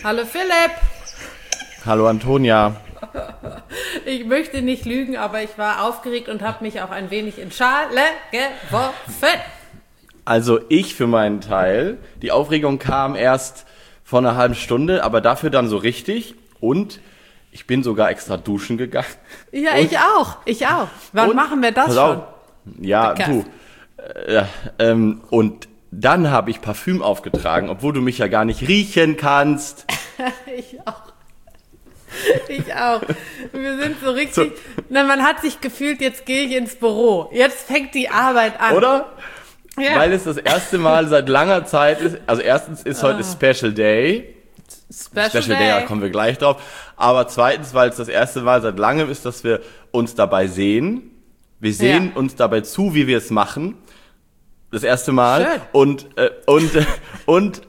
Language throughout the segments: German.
Hallo Philipp. Hallo Antonia. Ich möchte nicht lügen, aber ich war aufgeregt und habe mich auch ein wenig in Schale geworfen. Also ich für meinen Teil, die Aufregung kam erst vor einer halben Stunde, aber dafür dann so richtig und ich bin sogar extra duschen gegangen. Ja, und, ich auch. Wann machen wir das pass schon? Auf. Ja, du. Und dann habe ich Parfüm aufgetragen, obwohl du mich ja gar nicht riechen kannst. Ich auch. Wir sind so richtig... Na, man hat sich gefühlt, jetzt gehe ich ins Büro. Jetzt fängt die Arbeit an. Oder? Ja. Weil es das erste Mal seit langer Zeit ist. Also erstens ist heute Special Day. Special Day, da kommen wir gleich drauf. Aber zweitens, weil es das erste Mal seit langem ist, dass wir uns dabei sehen. Wir sehen uns dabei zu, wie wir es machen. Das erste Mal. Schön. Und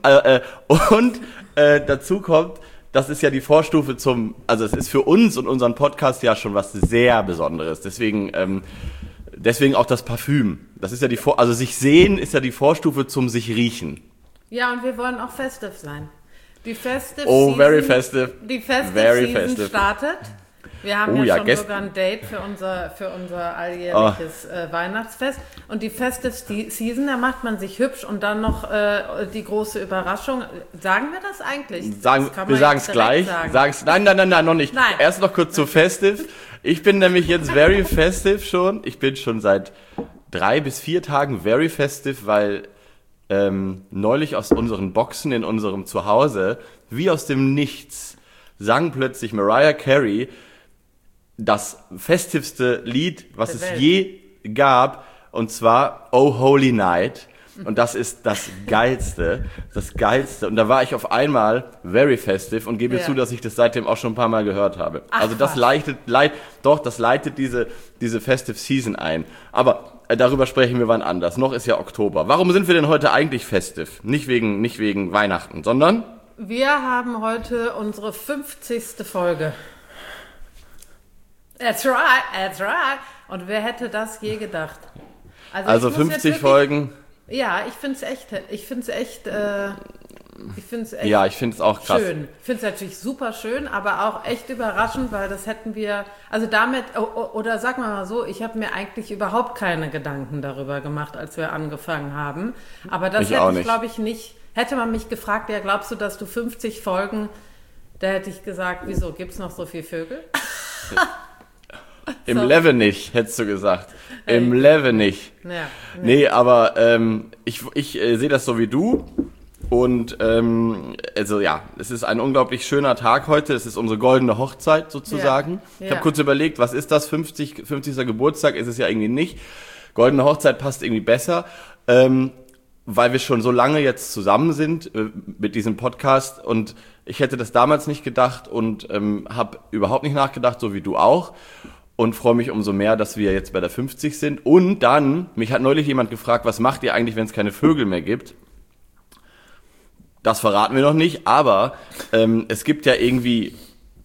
dazu kommt, das ist ja die Vorstufe also es ist für uns und unseren Podcast ja schon was sehr Besonderes. Deswegen auch das Parfüm. Das ist ja also sich sehen ist ja die Vorstufe zum sich riechen. Ja, und wir wollen auch festive sein. Die Festive Season, very festive. Die Festive very Season festive. Startet. Wir haben schon sogar ein Date für unser alljährliches Weihnachtsfest. Und die Festive Season, da macht man sich hübsch und dann noch die große Überraschung. Sagen wir das eigentlich? Wir sagen es gleich. Nein, noch nicht. Nein. Erst noch kurz zu Festive. Ich bin nämlich jetzt very festive schon. Ich bin schon seit 3 bis 4 Tagen very festive, weil neulich aus unseren Boxen in unserem Zuhause, wie aus dem Nichts, sang plötzlich Mariah Carey das festivste Lied, was es je gab, und zwar Oh Holy Night. Und das ist das Geilste. Und da war ich auf einmal very festive und gebe zu, dass ich das seitdem auch schon ein paar Mal gehört habe. Ach, also das leitet diese Festive Season ein. Aber darüber sprechen wir wann anders. Noch ist ja Oktober. Warum sind wir denn heute eigentlich festive? Nicht wegen Weihnachten, sondern? Wir haben heute unsere 50. Folge. That's right. Und wer hätte das je gedacht? Also 50 Folgen. Ja, ich finde es echt ja, ich finde es auch krass. Schön. Ich finde es natürlich super schön, aber auch echt überraschend, weil das hätten wir, also damit, oder sagen wir mal so, ich habe mir eigentlich überhaupt keine Gedanken darüber gemacht, als wir angefangen haben. Aber das hätte ich, glaube ich, nicht, hätte man mich gefragt, ja, glaubst du, dass du 50 Folgen, da hätte ich gesagt, wieso, gibt's noch so viele Vögel? Im Level nicht, hättest du gesagt. Im Level nicht. Ja, nee, aber ich sehe das so wie du. Und also ja, es ist ein unglaublich schöner Tag heute. Es ist unsere goldene Hochzeit sozusagen. Ja. Ich habe kurz überlegt, was ist das? 50. Geburtstag ist es ja irgendwie nicht. Goldene Hochzeit passt irgendwie besser, weil wir schon so lange jetzt zusammen sind mit diesem Podcast. Und ich hätte das damals nicht gedacht und habe überhaupt nicht nachgedacht, so wie du auch. Und freue mich umso mehr, dass wir jetzt bei der 50 sind. Und dann, mich hat neulich jemand gefragt, was macht ihr eigentlich, wenn es keine Vögel mehr gibt? Das verraten wir noch nicht, aber es gibt ja irgendwie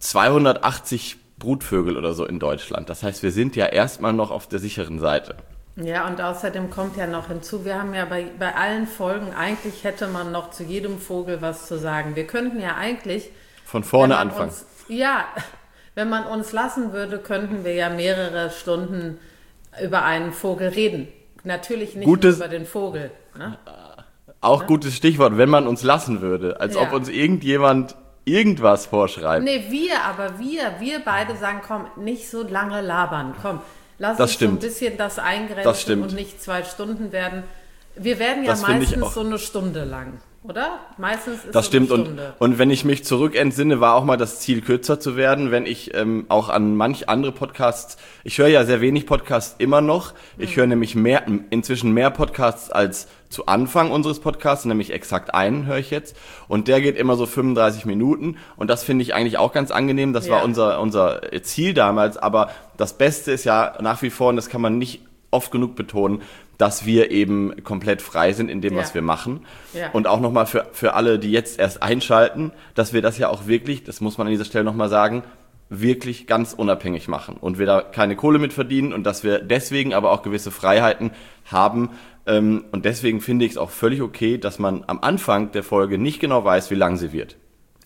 280 Brutvögel oder so in Deutschland. Das heißt, wir sind ja erstmal noch auf der sicheren Seite. Ja, und außerdem kommt ja noch hinzu, wir haben ja bei allen Folgen, eigentlich hätte man noch zu jedem Vogel was zu sagen. Wir könnten ja eigentlich... Von vorne anfangen. Wenn man uns lassen würde, könnten wir ja mehrere Stunden über einen Vogel reden. Natürlich nicht nur über den Vogel. Ne? Auch gutes Stichwort, wenn man uns lassen würde. Als ob uns irgendjemand irgendwas vorschreibt. Nee, wir beide sagen, komm, nicht so lange labern. Komm, lass uns so ein bisschen das eingrenzen und nicht 2 Stunden werden. Wir werden ja meistens so eine Stunde lang. Oder? Meistens ist das so stimmt. eine Stunde. Und wenn ich mich zurückentsinne, war auch mal das Ziel, kürzer zu werden. Wenn ich auch an manch andere Podcasts, ich höre ja sehr wenig Podcasts immer noch. Ich höre nämlich inzwischen mehr Podcasts als zu Anfang unseres Podcasts, nämlich exakt einen höre ich jetzt. Und der geht immer so 35 Minuten. Und das finde ich eigentlich auch ganz angenehm. Das war unser Ziel damals. Aber das Beste ist ja nach wie vor, und das kann man nicht oft genug betonen, dass wir eben komplett frei sind in dem, was wir machen. Ja. Und auch nochmal für alle, die jetzt erst einschalten, dass wir das ja auch wirklich, das muss man an dieser Stelle nochmal sagen, wirklich ganz unabhängig machen. Und wir da keine Kohle mit verdienen und dass wir deswegen aber auch gewisse Freiheiten haben. Und deswegen finde ich es auch völlig okay, dass man am Anfang der Folge nicht genau weiß, wie lang sie wird.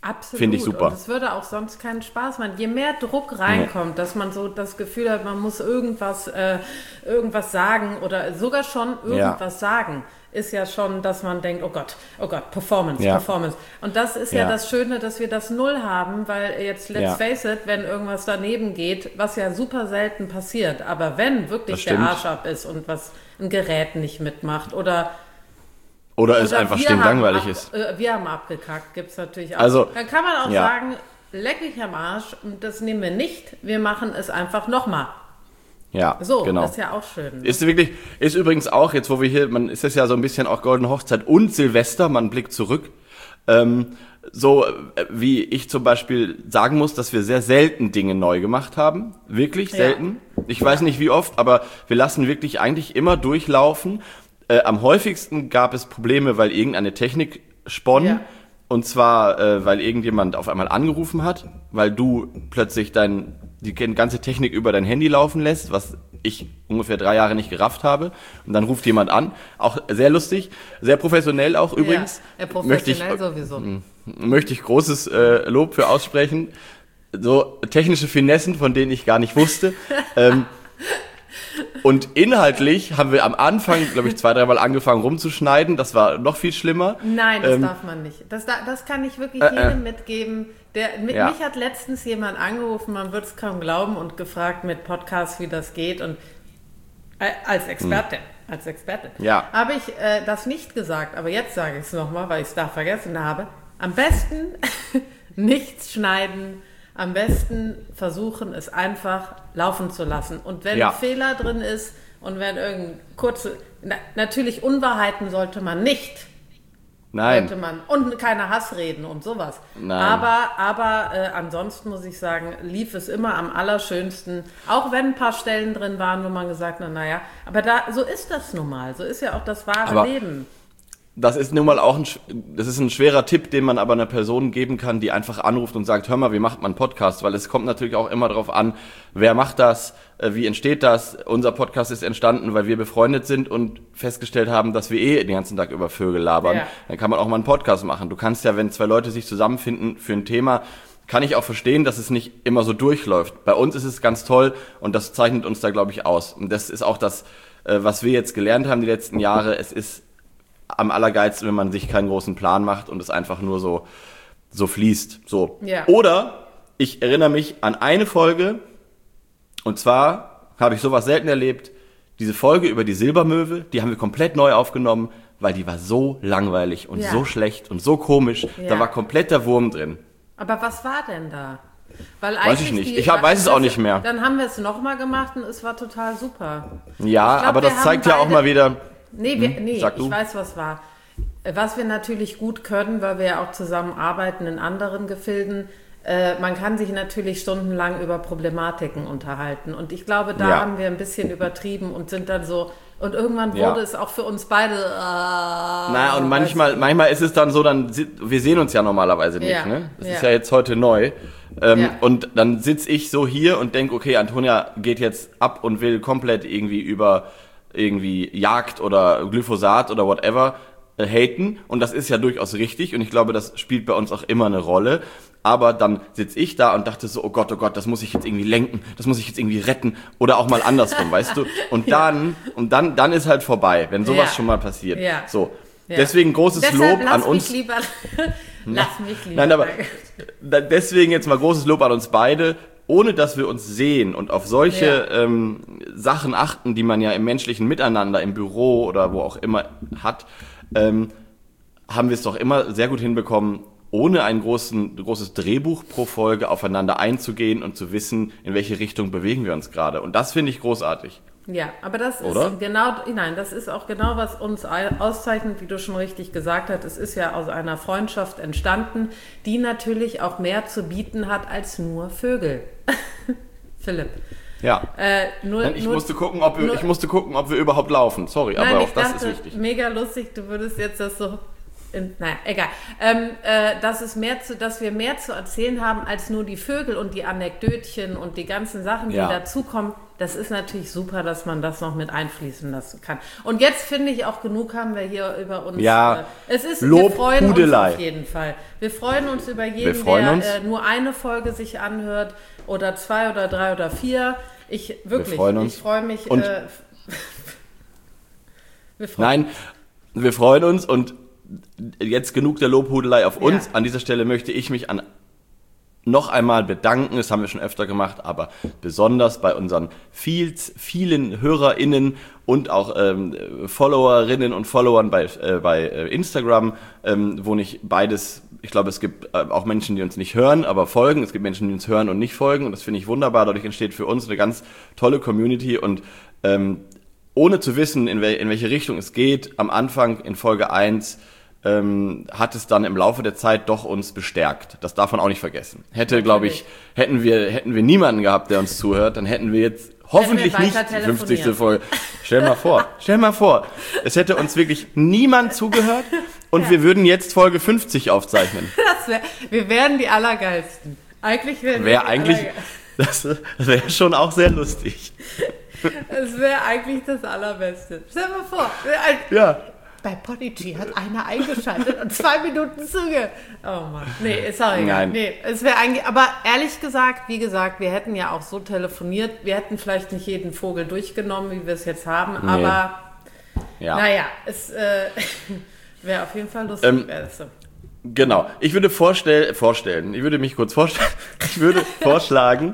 Absolut. Finde ich super. Und es würde auch sonst keinen Spaß machen. Je mehr Druck reinkommt, dass man so das Gefühl hat, man muss irgendwas sagen oder sogar schon irgendwas sagen, ist ja schon, dass man denkt, oh Gott, Performance. Und das ist ja das Schöne, dass wir das null haben, weil jetzt, let's face it, wenn irgendwas daneben geht, was ja super selten passiert, aber wenn wirklich der Arsch ab ist und was ein Gerät nicht mitmacht oder es einfach stinklangweilig ist. Wir haben abgekackt, gibt es natürlich auch. Also, dann kann man auch sagen, leck mich am Arsch, und das nehmen wir nicht, wir machen es einfach nochmal. Ja, so, genau. Das ist ja auch schön. Ist übrigens auch, jetzt wo wir hier, ist es ja so ein bisschen auch Goldene Hochzeit und Silvester, man blickt zurück, so wie ich zum Beispiel sagen muss, dass wir sehr selten Dinge neu gemacht haben, wirklich selten. Ich weiß nicht wie oft, aber wir lassen wirklich eigentlich immer durchlaufen. Am häufigsten gab es Probleme, weil irgendeine Technik sponn. Ja. Und zwar, weil irgendjemand auf einmal angerufen hat, weil du plötzlich die ganze Technik über dein Handy laufen lässt, was ich ungefähr 3 Jahre nicht gerafft habe. Und dann ruft jemand an. Auch sehr lustig, sehr professionell auch übrigens. Ja, professionell sowieso. Möchte ich großes Lob für aussprechen. So technische Finessen, von denen ich gar nicht wusste. Und inhaltlich haben wir am Anfang, glaube ich, 2-3 Mal angefangen rumzuschneiden. Das war noch viel schlimmer. Nein, das darf man nicht. Das kann ich wirklich jedem mitgeben. Mich hat letztens jemand angerufen, man wird es kaum glauben, und gefragt mit Podcast, wie das geht. Und als Expertin. Ja. Habe ich das nicht gesagt, aber jetzt sage ich es nochmal, weil ich es da vergessen habe. Am besten nichts schneiden. Am besten versuchen, es einfach laufen zu lassen. Und wenn ein Fehler drin ist und wenn natürlich Unwahrheiten sollte man nicht. Nein. Und keine Hassreden und sowas. Nein. Aber ansonsten muss ich sagen, lief es immer am allerschönsten. Auch wenn ein paar Stellen drin waren, wo man gesagt hat, naja, aber so ist das nun mal. So ist ja auch das wahre Leben. Das ist nun mal auch ein schwerer Tipp, den man aber einer Person geben kann, die einfach anruft und sagt, hör mal, wie macht man einen Podcast? Weil es kommt natürlich auch immer darauf an, wer macht das, wie entsteht das? Unser Podcast ist entstanden, weil wir befreundet sind und festgestellt haben, dass wir den ganzen Tag über Vögel labern. Ja. Dann kann man auch mal einen Podcast machen. Du kannst ja, wenn 2 Leute sich zusammenfinden für ein Thema, kann ich auch verstehen, dass es nicht immer so durchläuft. Bei uns ist es ganz toll und das zeichnet uns da, glaube ich, aus. Und das ist auch das, was wir jetzt gelernt haben die letzten Jahre. Es ist am allergeilsten, wenn man sich keinen großen Plan macht und es einfach nur so fließt. So. Ja. Oder ich erinnere mich an eine Folge, und zwar habe ich sowas selten erlebt. Diese Folge über die Silbermöwe, die haben wir komplett neu aufgenommen, weil die war so langweilig und so schlecht und so komisch. Ja. Da war komplett der Wurm drin. Aber was war denn da? Weil weiß ich nicht. Ich weiß es auch nicht mehr. Dann haben wir es nochmal gemacht und es war total super. Ja, aber das zeigt ja auch mal wieder... Nee, ich weiß, was war. Was wir natürlich gut können, weil wir ja auch zusammen arbeiten in anderen Gefilden, man kann sich natürlich stundenlang über Problematiken unterhalten. Und ich glaube, da haben wir ein bisschen übertrieben und sind dann so... Und irgendwann wurde es auch für uns beide... naja, und manchmal ist es dann so, wir sehen uns ja normalerweise nicht, ne? Das ist ja jetzt heute neu. Und dann sitze ich so hier und denke, okay, Antonia geht jetzt ab und will komplett irgendwie Jagd oder Glyphosat oder whatever haten, und das ist ja durchaus richtig und ich glaube, das spielt bei uns auch immer eine Rolle, aber dann sitze ich da und dachte so, oh Gott, das muss ich jetzt irgendwie lenken, das muss ich jetzt irgendwie retten oder auch mal andersrum, weißt du, und dann ist halt vorbei, wenn sowas schon mal passiert. Ja. So, deswegen großes Lob an uns. Lass mich lieber. Nein, aber deswegen jetzt mal großes Lob an uns beide. Ohne dass wir uns sehen und auf solche Sachen achten, die man ja im menschlichen Miteinander, im Büro oder wo auch immer hat, haben wir es doch immer sehr gut hinbekommen, ohne ein großes Drehbuch pro Folge aufeinander einzugehen und zu wissen, in welche Richtung bewegen wir uns gerade. Und das finde ich großartig. Ja, aber das ist das ist auch genau, was uns auszeichnet, wie du schon richtig gesagt hast. Es ist ja aus einer Freundschaft entstanden, die natürlich auch mehr zu bieten hat als nur Vögel. Philipp. Ja. Ich musste gucken, ob wir überhaupt laufen. Sorry, aber auch das ist wichtig. Mega lustig, du würdest jetzt das so naja, egal. Dass wir mehr zu erzählen haben als nur die Vögel und die Anekdötchen und die ganzen Sachen, die dazukommen. Das ist natürlich super, dass man das noch mit einfließen lassen kann. Und jetzt finde ich auch genug haben wir hier über uns. Ja, wir freuen uns auf jeden Fall. Wir freuen uns über jeden, der nur eine Folge sich anhört oder 2 oder 3 oder 4. Ich freue mich. Und wir freuen uns und jetzt genug der Lobhudelei auf uns. An dieser Stelle möchte ich mich noch einmal bedanken, das haben wir schon öfter gemacht, aber besonders bei unseren vielen HörerInnen und auch Followerinnen und Followern bei Instagram, wo nicht beides, ich glaube, es gibt auch Menschen, die uns nicht hören, aber folgen, es gibt Menschen, die uns hören und nicht folgen und das finde ich wunderbar, dadurch entsteht für uns eine ganz tolle Community und ohne zu wissen, in welche Richtung es geht, am Anfang in Folge 1 hat es dann im Laufe der Zeit doch uns bestärkt. Das darf man auch nicht vergessen. Hätten wir niemanden gehabt, der uns zuhört, dann hätten wir jetzt hoffentlich nicht die 50. Folge. Stell mal vor, es hätte uns wirklich niemand zugehört und wir würden jetzt Folge 50 aufzeichnen. Wir wären die Allergeilsten. Das wäre schon auch sehr lustig. Es wäre eigentlich das Allerbeste. Stell dir mal vor. Bei Podigy hat einer eingeschaltet und 2 Minuten Züge. Oh Mann. Nee, ist auch egal. Nee, es wäre eigentlich, aber ehrlich gesagt, wie gesagt, wir hätten ja auch so telefoniert. Wir hätten vielleicht nicht jeden Vogel durchgenommen, wie wir es jetzt haben, aber naja, es wäre auf jeden Fall lustig. Genau. Ich würde ich würde mich kurz vorstellen. Ich würde vorschlagen,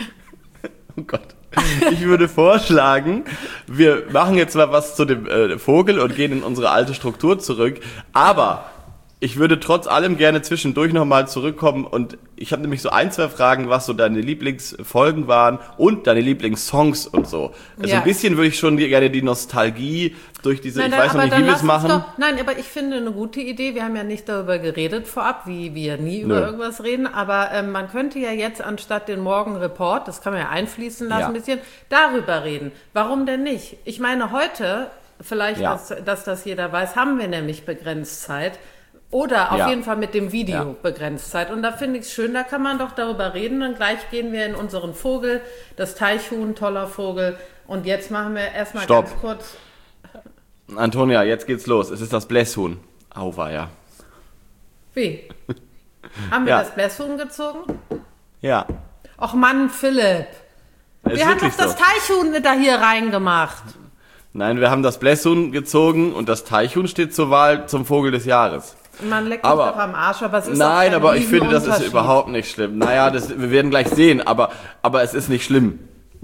oh Gott. Ich würde vorschlagen, wir machen jetzt mal was zu dem Vogel und gehen in unsere alte Struktur zurück. Aber ich würde trotz allem gerne zwischendurch nochmal zurückkommen und ich habe nämlich so 2 Fragen, was so deine Lieblingsfolgen waren und deine Lieblingssongs und so. Also ein bisschen würde ich schon gerne die Nostalgie durch diese, ich weiß noch nicht, wie wir es machen. Nein, aber ich finde eine gute Idee. Wir haben ja nicht darüber geredet vorab, wie wir nie über irgendwas reden, aber man könnte ja jetzt anstatt den Morgenreport, das kann man ja einfließen lassen ein bisschen, darüber reden. Warum denn nicht? Ich meine, heute, vielleicht, dass das jeder weiß, haben wir nämlich begrenzt Zeit. Oder auf jeden Fall mit dem Video begrenzt Zeit. Und da finde ich es schön, da kann man doch darüber reden. Und gleich gehen wir in unseren Vogel, das Teichhuhn, toller Vogel. Und jetzt machen wir erstmal ganz kurz... Antonia, jetzt geht's los. Es ist das Blässhuhn. Auweia. Wie? Haben wir das Blässhuhn gezogen? Ja. Och Mann, Philipp. Wir haben doch das Teichhuhn da hier reingemacht. Nein, wir haben das Blässhuhn gezogen und das Teichhuhn steht zur Wahl zum Vogel des Jahres. Man leckt mich doch am Arsch, aber es ist nein, aber ich finde, das ist überhaupt nicht schlimm. Naja, wir werden gleich sehen, aber es ist nicht schlimm.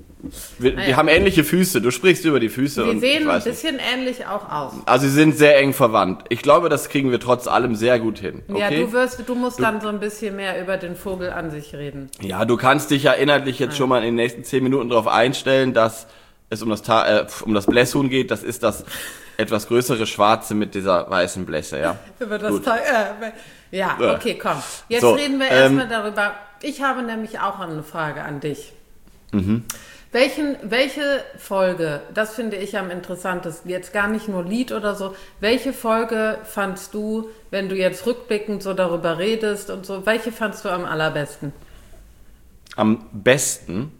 Wir haben ähnliche Füße. Du sprichst über die Füße. Sie sehen ein bisschen ähnlich auch aus. Also sie sind sehr eng verwandt. Ich glaube, das kriegen wir trotz allem sehr gut hin. Okay? Ja, du musst dann so ein bisschen mehr über den Vogel an sich reden. Ja, du kannst dich ja inhaltlich jetzt schon mal in den nächsten 10 Minuten darauf einstellen, dass es um das Blässhuhn geht. Das ist das etwas größere Schwarze mit dieser weißen Blässe, ja. Über das okay, komm. Jetzt reden wir erstmal darüber. Ich habe nämlich auch eine Frage an dich. Mhm. Welche Folge, das finde ich am interessantesten, jetzt gar nicht nur Lied oder so, welche Folge fandst du, wenn du jetzt rückblickend so darüber redest und so, welche fandst du am allerbesten? Am besten?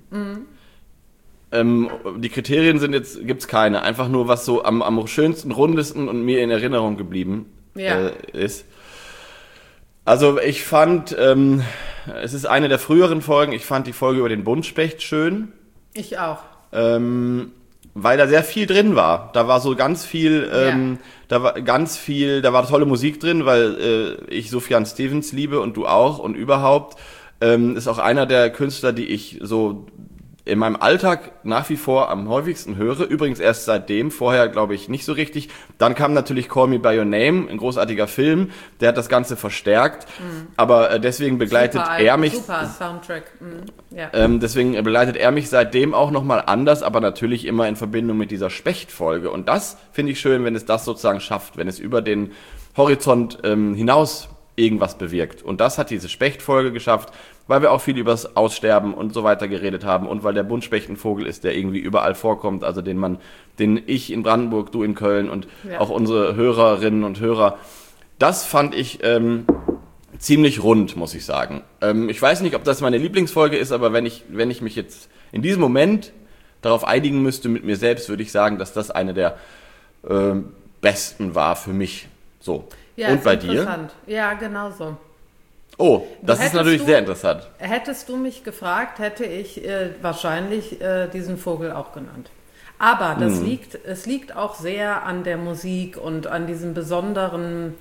Die Kriterien sind jetzt, gibt's keine, einfach nur was so am schönsten, rundesten und mir in Erinnerung geblieben ist. Also ich fand, es ist eine der früheren Folgen, ich fand die Folge über den Buntspecht schön. Ich auch. Weil da sehr viel drin war. Da war so ganz viel, da war tolle Musik drin, weil ich Sufjan Stevens liebe und du auch und überhaupt. Ist auch einer der Künstler, die ich so in meinem Alltag nach wie vor am häufigsten höre. Übrigens erst seitdem, vorher glaube ich nicht so richtig. Dann kam natürlich Call Me By Your Name, ein großartiger Film, der hat das Ganze verstärkt. Aber deswegen begleitet er mich... Super Soundtrack. Deswegen begleitet er mich seitdem auch nochmal anders, aber natürlich immer in Verbindung mit dieser Spechtfolge. Und das finde ich schön, wenn es das sozusagen schafft, wenn es über den Horizont hinaus irgendwas bewirkt. Und das hat diese Spechtfolge geschafft, weil wir auch viel über das Aussterben und so weiter geredet haben und weil der Buntspecht ein Vogel ist, der irgendwie überall vorkommt, also den ich in Brandenburg, du in Köln und auch unsere Hörerinnen und Hörer das fand ich ziemlich rund, muss ich sagen. Ich weiß nicht, ob das meine Lieblingsfolge ist, aber wenn ich mich jetzt in diesem Moment darauf einigen müsste mit mir selbst, würde ich sagen, dass das eine der besten war für mich. So. Ja, und bei dir? Ja, genau so. Oh, das ist natürlich sehr interessant. Hättest du mich gefragt, hätte ich wahrscheinlich diesen Vogel auch genannt. Aber es liegt auch sehr an der Musik und an diesem besonderen,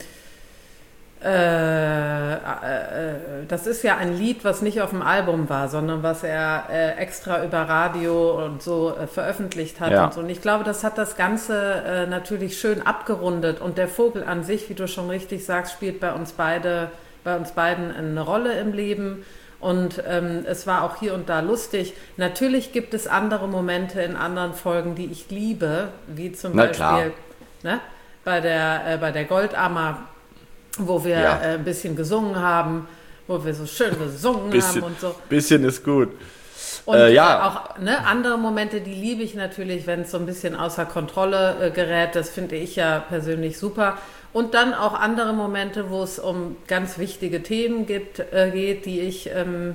das ist ja ein Lied, was nicht auf dem Album war, sondern was er extra über Radio und so veröffentlicht hat. Ja. Und so. Und ich glaube, das hat das Ganze natürlich schön abgerundet. Und der Vogel an sich, wie du schon richtig sagst, spielt bei uns beiden eine Rolle im Leben. Und es war auch hier und da lustig. Natürlich gibt es andere Momente in anderen Folgen, die ich liebe, wie zum Beispiel bei der Goldammer, wo wir ein bisschen gesungen haben, wo wir so schön gesungen haben und so. Bisschen ist gut. Und auch andere Momente, die liebe ich natürlich, wenn es so ein bisschen außer Kontrolle gerät. Das finde ich ja persönlich super. Und dann auch andere Momente, wo es um ganz wichtige Themen geht, die ich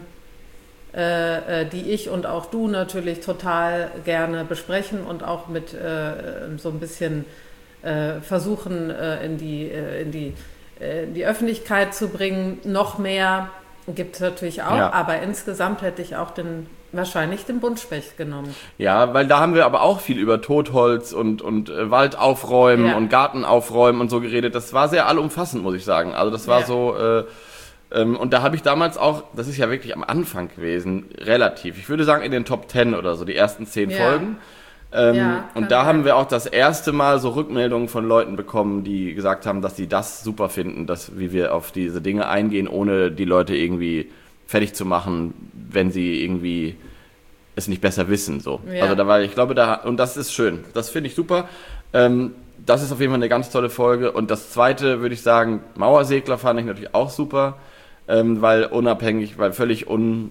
und auch du natürlich total gerne besprechen und auch mit so ein bisschen versuchen in die Öffentlichkeit zu bringen. Noch mehr gibt es natürlich auch, aber insgesamt hätte ich auch wahrscheinlich den Buntspecht genommen. Ja, weil da haben wir aber auch viel über Totholz und Wald aufräumen und Garten aufräumen und so geredet. Das war sehr allumfassend, muss ich sagen. Also das war so, und da habe ich damals auch, das ist ja wirklich am Anfang gewesen, relativ, ich würde sagen in den Top 10 oder so, die ersten 10 Folgen. Und da haben wir auch das erste Mal so Rückmeldungen von Leuten bekommen, die gesagt haben, dass sie das super finden, wie wir auf diese Dinge eingehen, ohne die Leute irgendwie fertig zu machen, wenn sie irgendwie es nicht besser wissen. So. Ja. Also ich glaube, und das ist schön. Das finde ich super. Das ist auf jeden Fall eine ganz tolle Folge. Und das zweite würde ich sagen, Mauersegler fand ich natürlich auch super, weil völlig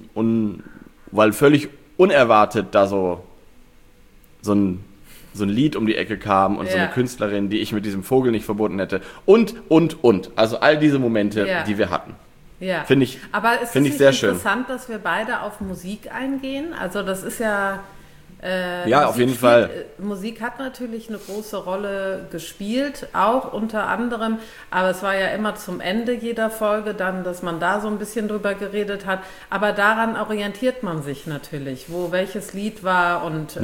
unerwartet da so ein Lied um die Ecke kam und so eine Künstlerin, die ich mit diesem Vogel nicht verbunden hätte. Und. Also all diese Momente, die wir hatten. Ja. Finde ich sehr schön. Interessant, dass wir beide auf Musik eingehen. Also das ist ja... auf jeden Fall. Musik hat natürlich eine große Rolle gespielt, auch unter anderem, aber es war ja immer zum Ende jeder Folge dann, dass man da so ein bisschen drüber geredet hat. Aber daran orientiert man sich natürlich, wo welches Lied war und...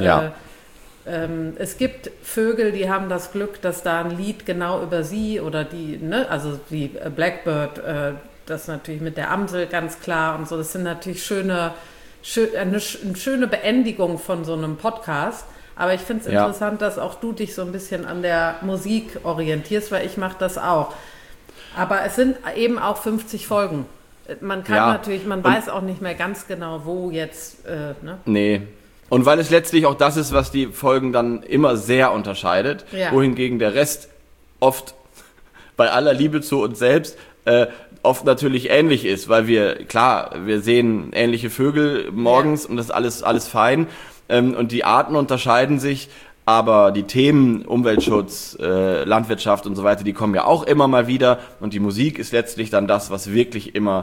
es gibt Vögel, die haben das Glück, dass da ein Lied genau über sie oder also die Blackbird, das natürlich mit der Amsel ganz klar und so, das sind natürlich eine schöne Beendigung von so einem Podcast, aber ich finde es interessant, dass auch du dich so ein bisschen an der Musik orientierst, weil ich mache das auch. Aber es sind eben auch 50 Folgen. Man kann natürlich, man weiß auch nicht mehr ganz genau, wo jetzt, Nee. Und weil es letztlich auch das ist, was die Folgen dann immer sehr unterscheidet, wohingegen der Rest oft bei aller Liebe zu uns selbst oft natürlich ähnlich ist, weil wir sehen ähnliche Vögel morgens und das ist alles fein und die Arten unterscheiden sich, aber die Themen Umweltschutz, Landwirtschaft und so weiter, die kommen ja auch immer mal wieder und die Musik ist letztlich dann das, was wirklich immer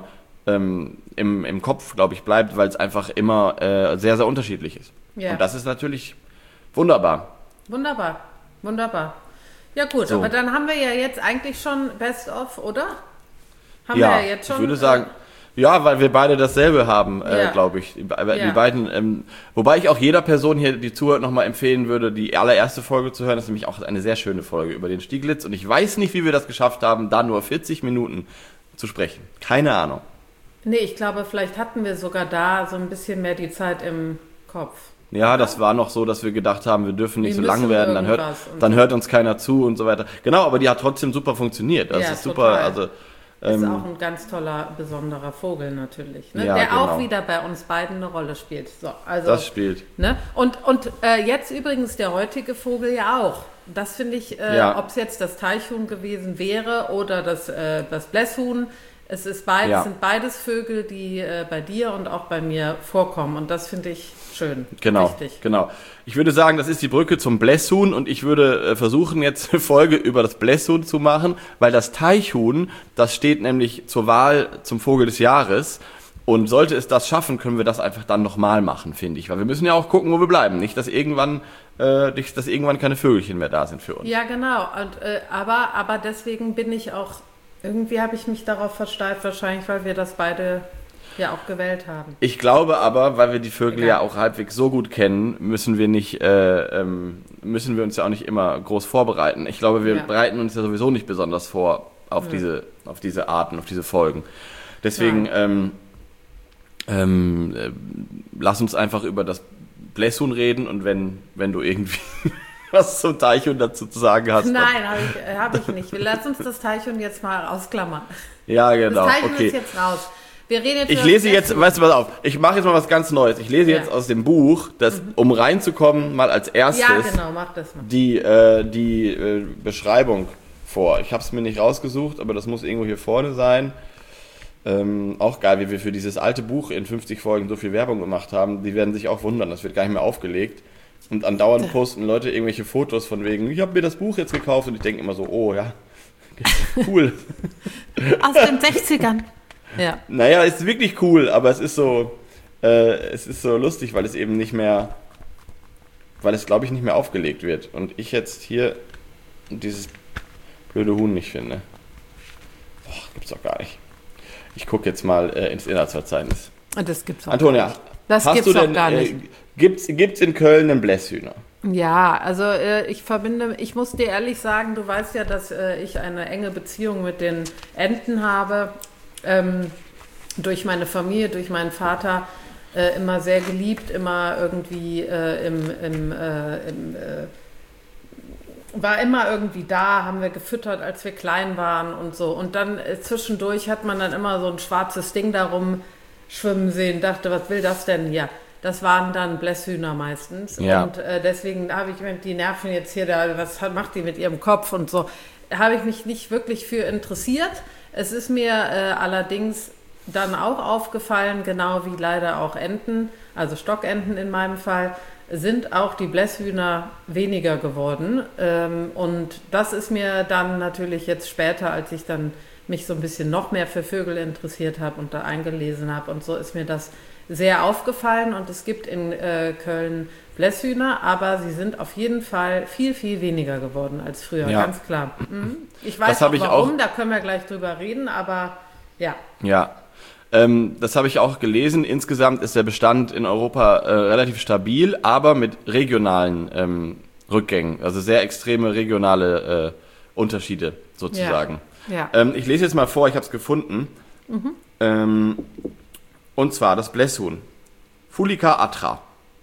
im Kopf, glaube ich, bleibt, weil es einfach immer sehr, sehr unterschiedlich ist. Ja. Und das ist natürlich wunderbar. Wunderbar. Ja gut, aber dann haben wir ja jetzt eigentlich schon Best of, oder? Haben wir ja jetzt schon. Ich würde sagen, weil wir beide dasselbe haben, glaube ich. Die beiden, wobei ich auch jeder Person hier, die zuhört, nochmal empfehlen würde, die allererste Folge zu hören. Das ist nämlich auch eine sehr schöne Folge über den Stieglitz. Und ich weiß nicht, wie wir das geschafft haben, da nur 40 Minuten zu sprechen. Keine Ahnung. Nee, ich glaube, vielleicht hatten wir sogar da so ein bisschen mehr die Zeit im Kopf. Ja, das war noch so, dass wir gedacht haben, wir dürfen nicht so lang werden, dann hört uns keiner zu und so weiter. Genau, aber die hat trotzdem super funktioniert. Das ist super. Total. Also, ist auch ein ganz toller, besonderer Vogel natürlich, ne? Der auch wieder bei uns beiden eine Rolle spielt. So, also, das spielt. Ne? Und jetzt übrigens der heutige Vogel ja auch. Das finde ich, ob es jetzt das Teichhuhn gewesen wäre oder das Blässhuhn, Es ist beides, sind beides Vögel, die bei dir und auch bei mir vorkommen. Und das finde ich schön. Genau, richtig. Genau. Ich würde sagen, das ist die Brücke zum Blässhuhn und ich würde versuchen, jetzt eine Folge über das Blässhuhn zu machen, weil das Teichhuhn, das steht nämlich zur Wahl zum Vogel des Jahres. Und sollte es das schaffen, können wir das einfach dann nochmal machen, finde ich. Weil wir müssen ja auch gucken, wo wir bleiben. Nicht, dass irgendwann keine Vögelchen mehr da sind für uns. Ja, genau. Und, aber deswegen bin ich auch, irgendwie habe ich mich darauf versteift, wahrscheinlich, weil wir das beide ja auch gewählt haben. Ich glaube aber, weil wir die Vögel ja auch halbwegs so gut kennen, müssen wir uns ja auch nicht immer groß vorbereiten. Ich glaube, wir bereiten uns ja sowieso nicht besonders vor auf diese Arten, auf diese Folgen. Deswegen lass uns einfach über das Blässhuhn reden und wenn du irgendwie was zum Teichhuhn dazu zu sagen hast. Nein, hab ich nicht. Lass uns das Teichhuhn jetzt mal ausklammern. Ja, genau. Das Teichhuhn ist jetzt raus. Wir reden jetzt ich lese jetzt, weißt du, pass auf, ich mache jetzt mal was ganz Neues. Ich lese jetzt aus dem Buch, um reinzukommen, mal als erstes mach das mal. die Beschreibung vor. Ich habe es mir nicht rausgesucht, aber das muss irgendwo hier vorne sein. Auch geil, wie wir für dieses alte Buch in 50 Folgen so viel Werbung gemacht haben. Die werden sich auch wundern, das wird gar nicht mehr aufgelegt. Und andauernd posten Leute irgendwelche Fotos von wegen, ich habe mir das Buch jetzt gekauft und ich denke immer so, oh ja, cool. Aus den 60ern. Ja. Naja, ist wirklich cool, aber es ist so lustig, weil es eben nicht mehr, glaube ich, nicht mehr aufgelegt wird. Und ich jetzt hier dieses blöde Huhn nicht finde. Boah, gibt's doch gar nicht. Ich gucke jetzt mal ins Inhaltsverzeichnis. Das gibt's auch Antonia, gar nicht. Das gibt's doch gar nicht. Gibt's in Köln einen Blässhühner? Ja, also ich muss dir ehrlich sagen, du weißt ja, dass ich eine enge Beziehung mit den Enten habe. Durch meine Familie, durch meinen Vater immer sehr geliebt, immer irgendwie war immer irgendwie da, haben wir gefüttert, als wir klein waren und so. Und dann zwischendurch hat man dann immer so ein schwarzes Ding darum schwimmen sehen, dachte, was will das denn hier? Das waren dann Blässhühner meistens. Ja. Und deswegen habe ich die Nerven jetzt hier, was macht die mit ihrem Kopf und so, habe ich mich nicht wirklich für interessiert. Es ist mir allerdings dann auch aufgefallen, genau wie leider auch Enten, also Stockenten in meinem Fall, sind auch die Blässhühner weniger geworden. Und das ist mir dann natürlich jetzt später, als ich dann mich so ein bisschen noch mehr für Vögel interessiert habe und da eingelesen habe und so, ist mir das sehr aufgefallen. Und es gibt in Köln Blässhühner, aber sie sind auf jeden Fall viel, viel weniger geworden als früher, ganz klar. Mhm. Ich weiß auch warum, da können wir gleich drüber reden, aber ja. Ja. Das habe ich auch gelesen. Insgesamt ist der Bestand in Europa relativ stabil, aber mit regionalen Rückgängen, also sehr extreme regionale Unterschiede sozusagen. Ja. Ich lese jetzt mal vor, ich habe es gefunden. Mhm. Und zwar das Blässhuhn. Fulica atra.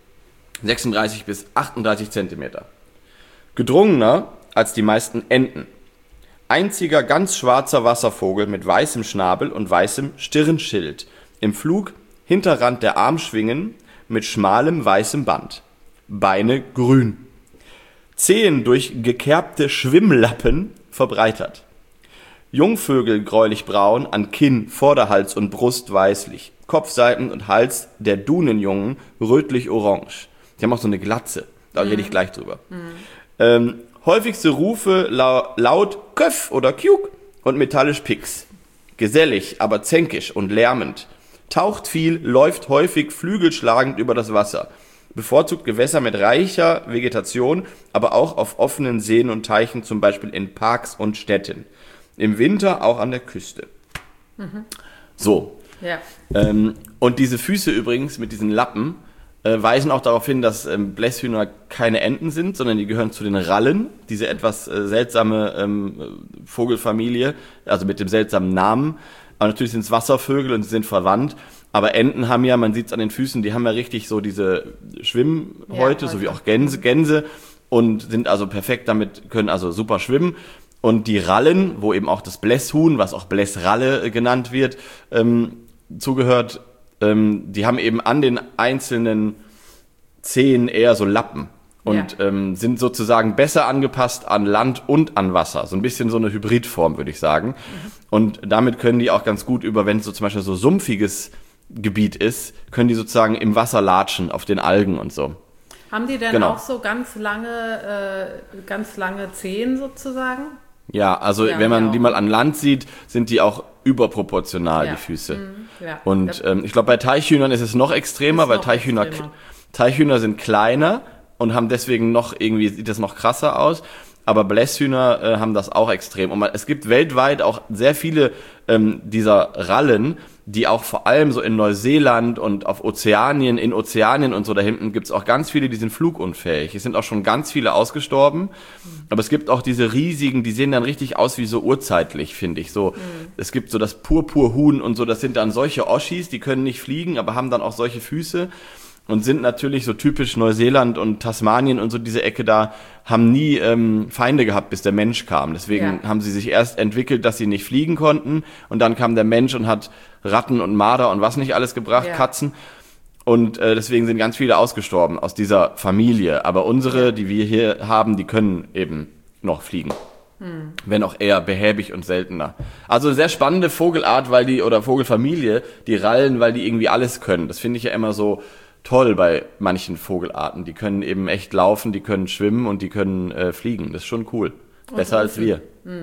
36 bis 38 Zentimeter. Gedrungener als die meisten Enten. Einziger ganz schwarzer Wasservogel mit weißem Schnabel und weißem Stirnschild. Im Flug Hinterrand der Armschwingen mit schmalem weißem Band. Beine grün. Zehen durch gekerbte Schwimmlappen verbreitert. Jungvögel gräulich-braun, an Kinn, Vorderhals und Brust weißlich. Kopfseiten und Hals der Dunenjungen rötlich-orange. Die haben auch so eine Glatze, da rede ich gleich drüber. Häufigste Rufe laut Köff oder Kjuk und metallisch Pix. Gesellig, aber zänkisch und lärmend. Taucht viel, läuft häufig flügelschlagend über das Wasser. Bevorzugt Gewässer mit reicher Vegetation, aber auch auf offenen Seen und Teichen, zum Beispiel in Parks und Städten. Im Winter auch an der Küste. Mhm. So. Ja. Und diese Füße übrigens mit diesen Lappen weisen auch darauf hin, dass Blässhühner keine Enten sind, sondern die gehören zu den Rallen, diese etwas seltsame Vogelfamilie, also mit dem seltsamen Namen. Aber natürlich sind es Wasservögel und sie sind verwandt. Aber Enten haben ja, man sieht es an den Füßen, die haben ja richtig so diese Schwimmhäute, so wie auch Gänse und sind also perfekt damit, können also super schwimmen. Und die Rallen, wo eben auch das Blässhuhn, was auch Blässralle genannt wird, zugehört, die haben eben an den einzelnen Zehen eher so Lappen. und sind sozusagen besser angepasst an Land und an Wasser. So ein bisschen so eine Hybridform, würde ich sagen. Und damit können die auch ganz gut wenn es so zum Beispiel so sumpfiges Gebiet ist, können die sozusagen im Wasser latschen, auf den Algen und so. Haben die denn auch so ganz lange Zehen sozusagen? Ja, also wenn man die mal an Land sieht, sind die auch überproportional, die Füße. Ja. Und ich glaube, bei Teichhühnern ist es noch extremer, weil Teichhühner sind kleiner und haben deswegen sieht das noch krasser aus. Aber Blässhühner haben das auch extrem. Und es gibt weltweit auch sehr viele dieser Rallen, die auch vor allem so in Neuseeland und in Ozeanien und so da hinten gibt's auch ganz viele, die sind flugunfähig. Es sind auch schon ganz viele ausgestorben. Aber es gibt auch diese riesigen, die sehen dann richtig aus wie so urzeitlich, finde ich. So, es gibt so das Purpurhuhn und so, das sind dann solche Oschis, die können nicht fliegen, aber haben dann auch solche Füße. Und sind natürlich so typisch Neuseeland und Tasmanien und so diese Ecke da, haben nie Feinde gehabt, bis der Mensch kam. Deswegen haben sie sich erst entwickelt, dass sie nicht fliegen konnten. Und dann kam der Mensch und hat Ratten und Marder und was nicht alles gebracht, Katzen. Und deswegen sind ganz viele ausgestorben aus dieser Familie. Aber unsere, die wir hier haben, die können eben noch fliegen. Wenn auch eher behäbig und seltener. Also sehr spannende Vogelart, oder Vogelfamilie, die Rallen, weil die irgendwie alles können. Das finde ich ja immer so toll bei manchen Vogelarten. Die können eben echt laufen, die können schwimmen und die können fliegen. Das ist schon cool. Besser als wir.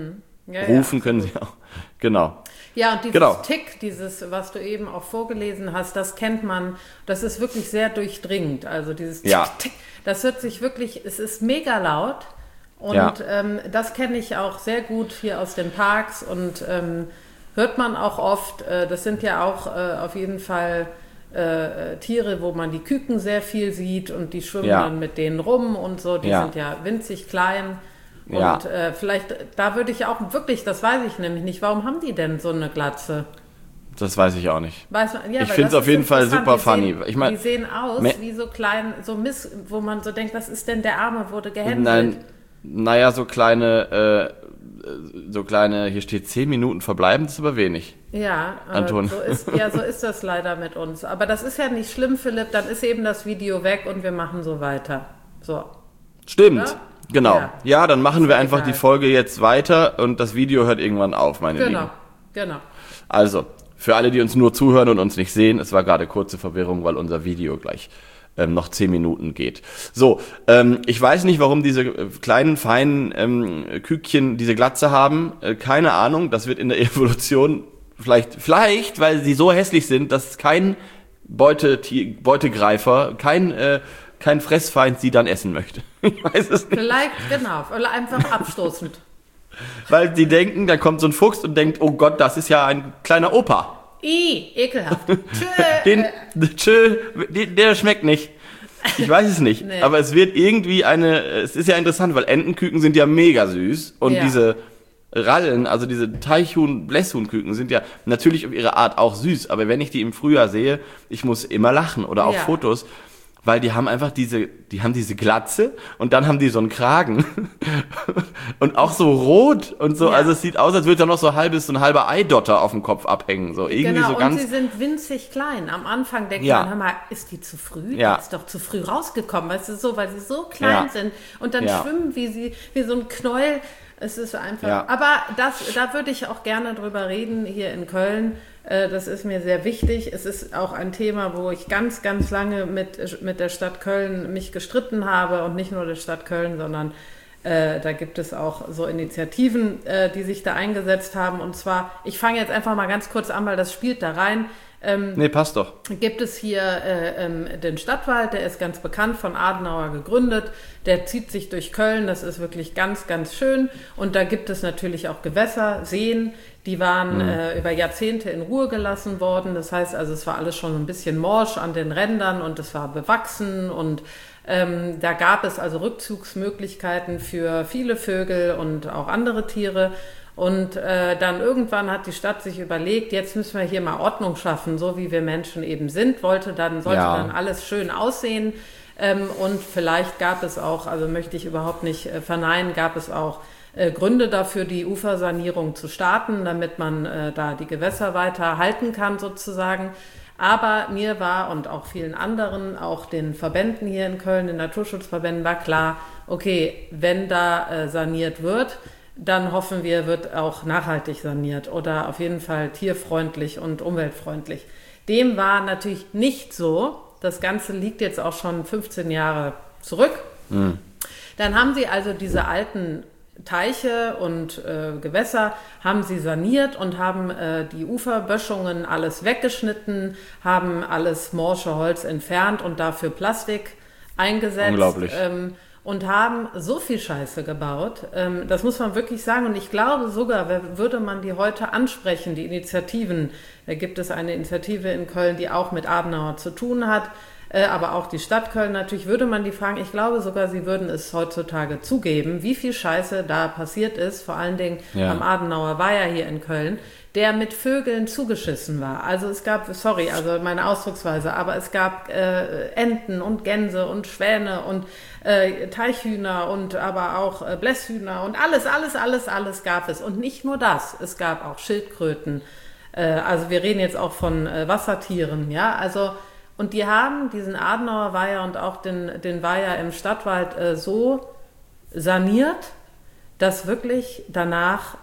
Rufen können sie auch. Genau. Ja, und dieses Tick, was du eben auch vorgelesen hast, das kennt man. Das ist wirklich sehr durchdringend. Also dieses Tick, Tick, das hört sich wirklich, es ist mega laut. Und das kenne ich auch sehr gut hier aus den Parks und hört man auch oft. Das sind ja auch auf jeden Fall Tiere, wo man die Küken sehr viel sieht und die schwimmen dann mit denen rum und so, die sind ja winzig klein und vielleicht, da würde ich auch wirklich, das weiß ich nämlich nicht, warum haben die denn so eine Glatze? Das weiß ich auch nicht. Ich finde es auf jeden Fall super funny. Die sehen aus wie so klein, wo man so denkt, was ist denn der Arme, wurde gehändelt? Naja, so kleine, hier steht 10 Minuten verbleiben, das ist aber wenig. Ja, Anton. So ist das leider mit uns. Aber das ist ja nicht schlimm, Philipp, dann ist eben das Video weg und wir machen so weiter. So. Stimmt, oder? genau. Ja, dann machen wir einfach die Folge jetzt weiter und das Video hört irgendwann auf, meine Lieben. Genau. Also, für alle, die uns nur zuhören und uns nicht sehen, es war gerade kurze Verwirrung, weil unser Video gleich noch 10 Minuten geht. So, ich weiß nicht, warum diese kleinen, feinen Kükchen diese Glatze haben. Keine Ahnung, das wird in der Evolution vielleicht, weil sie so hässlich sind, dass kein Beutegreifer, kein Fressfeind sie dann essen möchte. Ich weiß es nicht. Vielleicht, genau, oder einfach abstoßend. Weil sie denken, da kommt so ein Fuchs und denkt, oh Gott, das ist ja ein kleiner Opa. Ekelhaft. Der schmeckt nicht. Ich weiß es nicht. Nee. Aber es wird irgendwie es ist ja interessant, weil Entenküken sind ja mega süß und diese Rallen, also diese Blässhuhnküken sind ja natürlich auf ihre Art auch süß, aber wenn ich die im Frühjahr sehe, ich muss immer lachen oder auf Fotos, weil die haben einfach diese Glatze und dann haben die so einen Kragen und auch so rot und so, also es sieht aus, als würde da noch so ein halber Eidotter auf dem Kopf abhängen, so irgendwie so ganz. Und sie sind winzig klein. Am Anfang denkt man, hör mal, ist die zu früh? Die ist doch zu früh rausgekommen, weißt du, so, weil sie so klein sind und dann schwimmen wie so ein Knäuel. Es ist einfach, aber da würde ich auch gerne drüber reden, hier in Köln. Das ist mir sehr wichtig. Es ist auch ein Thema, wo ich ganz, ganz lange mit der Stadt Köln mich gestritten habe und nicht nur der Stadt Köln, sondern da gibt es auch so Initiativen, die sich da eingesetzt haben. Und zwar, ich fange jetzt einfach mal ganz kurz an, weil das spielt da rein. Passt doch. Gibt es hier den Stadtwald, der ist ganz bekannt, von Adenauer gegründet. Der zieht sich durch Köln, das ist wirklich ganz, ganz schön. Und da gibt es natürlich auch Gewässer, Seen, die waren über Jahrzehnte in Ruhe gelassen worden. Das heißt also, es war alles schon ein bisschen morsch an den Rändern und es war bewachsen und da gab es also Rückzugsmöglichkeiten für viele Vögel und auch andere Tiere. Und dann irgendwann hat die Stadt sich überlegt, jetzt müssen wir hier mal Ordnung schaffen, so wie wir Menschen eben sind, sollte dann alles schön aussehen. Und vielleicht gab es auch, also möchte ich überhaupt nicht verneinen, gab es auch Gründe dafür, die Ufersanierung zu starten, damit man da die Gewässer weiter halten kann sozusagen. Aber mir war und auch vielen anderen, auch den Verbänden hier in Köln, den Naturschutzverbänden, war klar, okay, wenn da saniert wird, dann hoffen wir, wird auch nachhaltig saniert oder auf jeden Fall tierfreundlich und umweltfreundlich. Dem war natürlich nicht so. Das Ganze liegt jetzt auch schon 15 Jahre zurück. Mhm. Dann haben sie also diese alten Teiche und Gewässer haben sie saniert und haben die Uferböschungen alles weggeschnitten, haben alles morsche Holz entfernt und dafür Plastik eingesetzt. Unglaublich. Und haben so viel Scheiße gebaut. Das muss man wirklich sagen. Und ich glaube sogar, würde man die heute ansprechen, die Initiativen, da gibt es eine Initiative in Köln, die auch mit Adenauer zu tun hat, aber auch die Stadt Köln natürlich, würde man die fragen, ich glaube sogar, sie würden es heutzutage zugeben, wie viel Scheiße da passiert ist, vor allen Dingen am Adenauer Weiher hier in Köln, der mit Vögeln zugeschissen war. Also es gab, sorry, also meine Ausdrucksweise, aber es gab Enten und Gänse und Schwäne und Teichhühner und aber auch Blässhühner und alles gab es. Und nicht nur das, es gab auch Schildkröten. Also wir reden jetzt auch von Wassertieren, ja, also und die haben diesen Adenauer Weiher und auch den Weiher im Stadtwald so saniert, dass wirklich danach,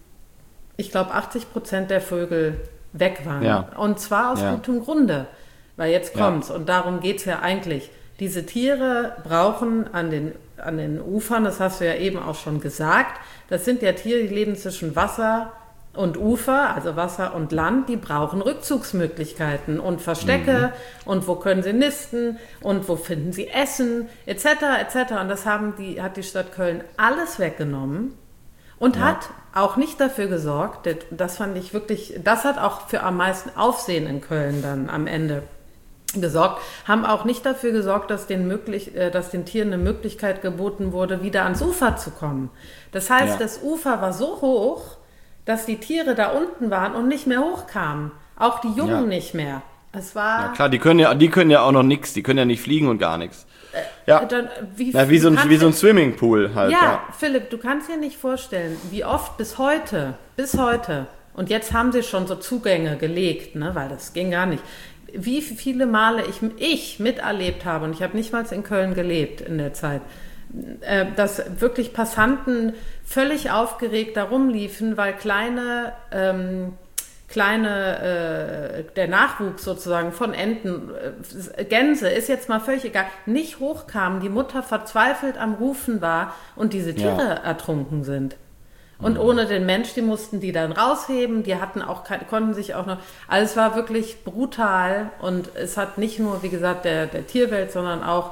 ich glaube, 80% der Vögel weg waren. Ja. Und zwar aus gutem Grunde. Weil jetzt kommt's. Und darum geht's ja eigentlich. Diese Tiere brauchen an den Ufern, das hast du ja eben auch schon gesagt, das sind ja Tiere, die leben zwischen Wasser und Ufer, also Wasser und Land, die brauchen Rückzugsmöglichkeiten und Verstecke und wo können sie nisten und wo finden sie Essen, etc., etc. Und das hat die Stadt Köln alles weggenommen und hat auch nicht dafür gesorgt, das fand ich wirklich, das hat auch für am meisten Aufsehen in Köln dann am Ende gesorgt, haben auch nicht dafür gesorgt, dass den Tieren eine Möglichkeit geboten wurde, wieder ans Ufer zu kommen. Das heißt, das Ufer war so hoch, dass die Tiere da unten waren und nicht mehr hochkamen. Auch die Jungen nicht mehr. Es war... Ja klar, die können ja auch noch nichts. Die können ja nicht fliegen und gar nichts. Wie so ein Swimmingpool halt. Ja, Philipp, du kannst dir nicht vorstellen, wie oft bis heute, und jetzt haben sie schon so Zugänge gelegt, ne, weil das ging gar nicht, wie viele Male ich miterlebt habe, und ich habe nicht mal in Köln gelebt in der Zeit, dass wirklich Passanten völlig aufgeregt da rumliefen, weil der Nachwuchs sozusagen von Enten, Gänse, ist jetzt mal völlig egal, nicht hochkamen, die Mutter verzweifelt am Rufen war und diese Tiere ertrunken sind. Und ohne den Mensch, die mussten die dann rausheben, die konnten sich auch noch, also es war wirklich brutal und es hat nicht nur, wie gesagt, der Tierwelt, sondern auch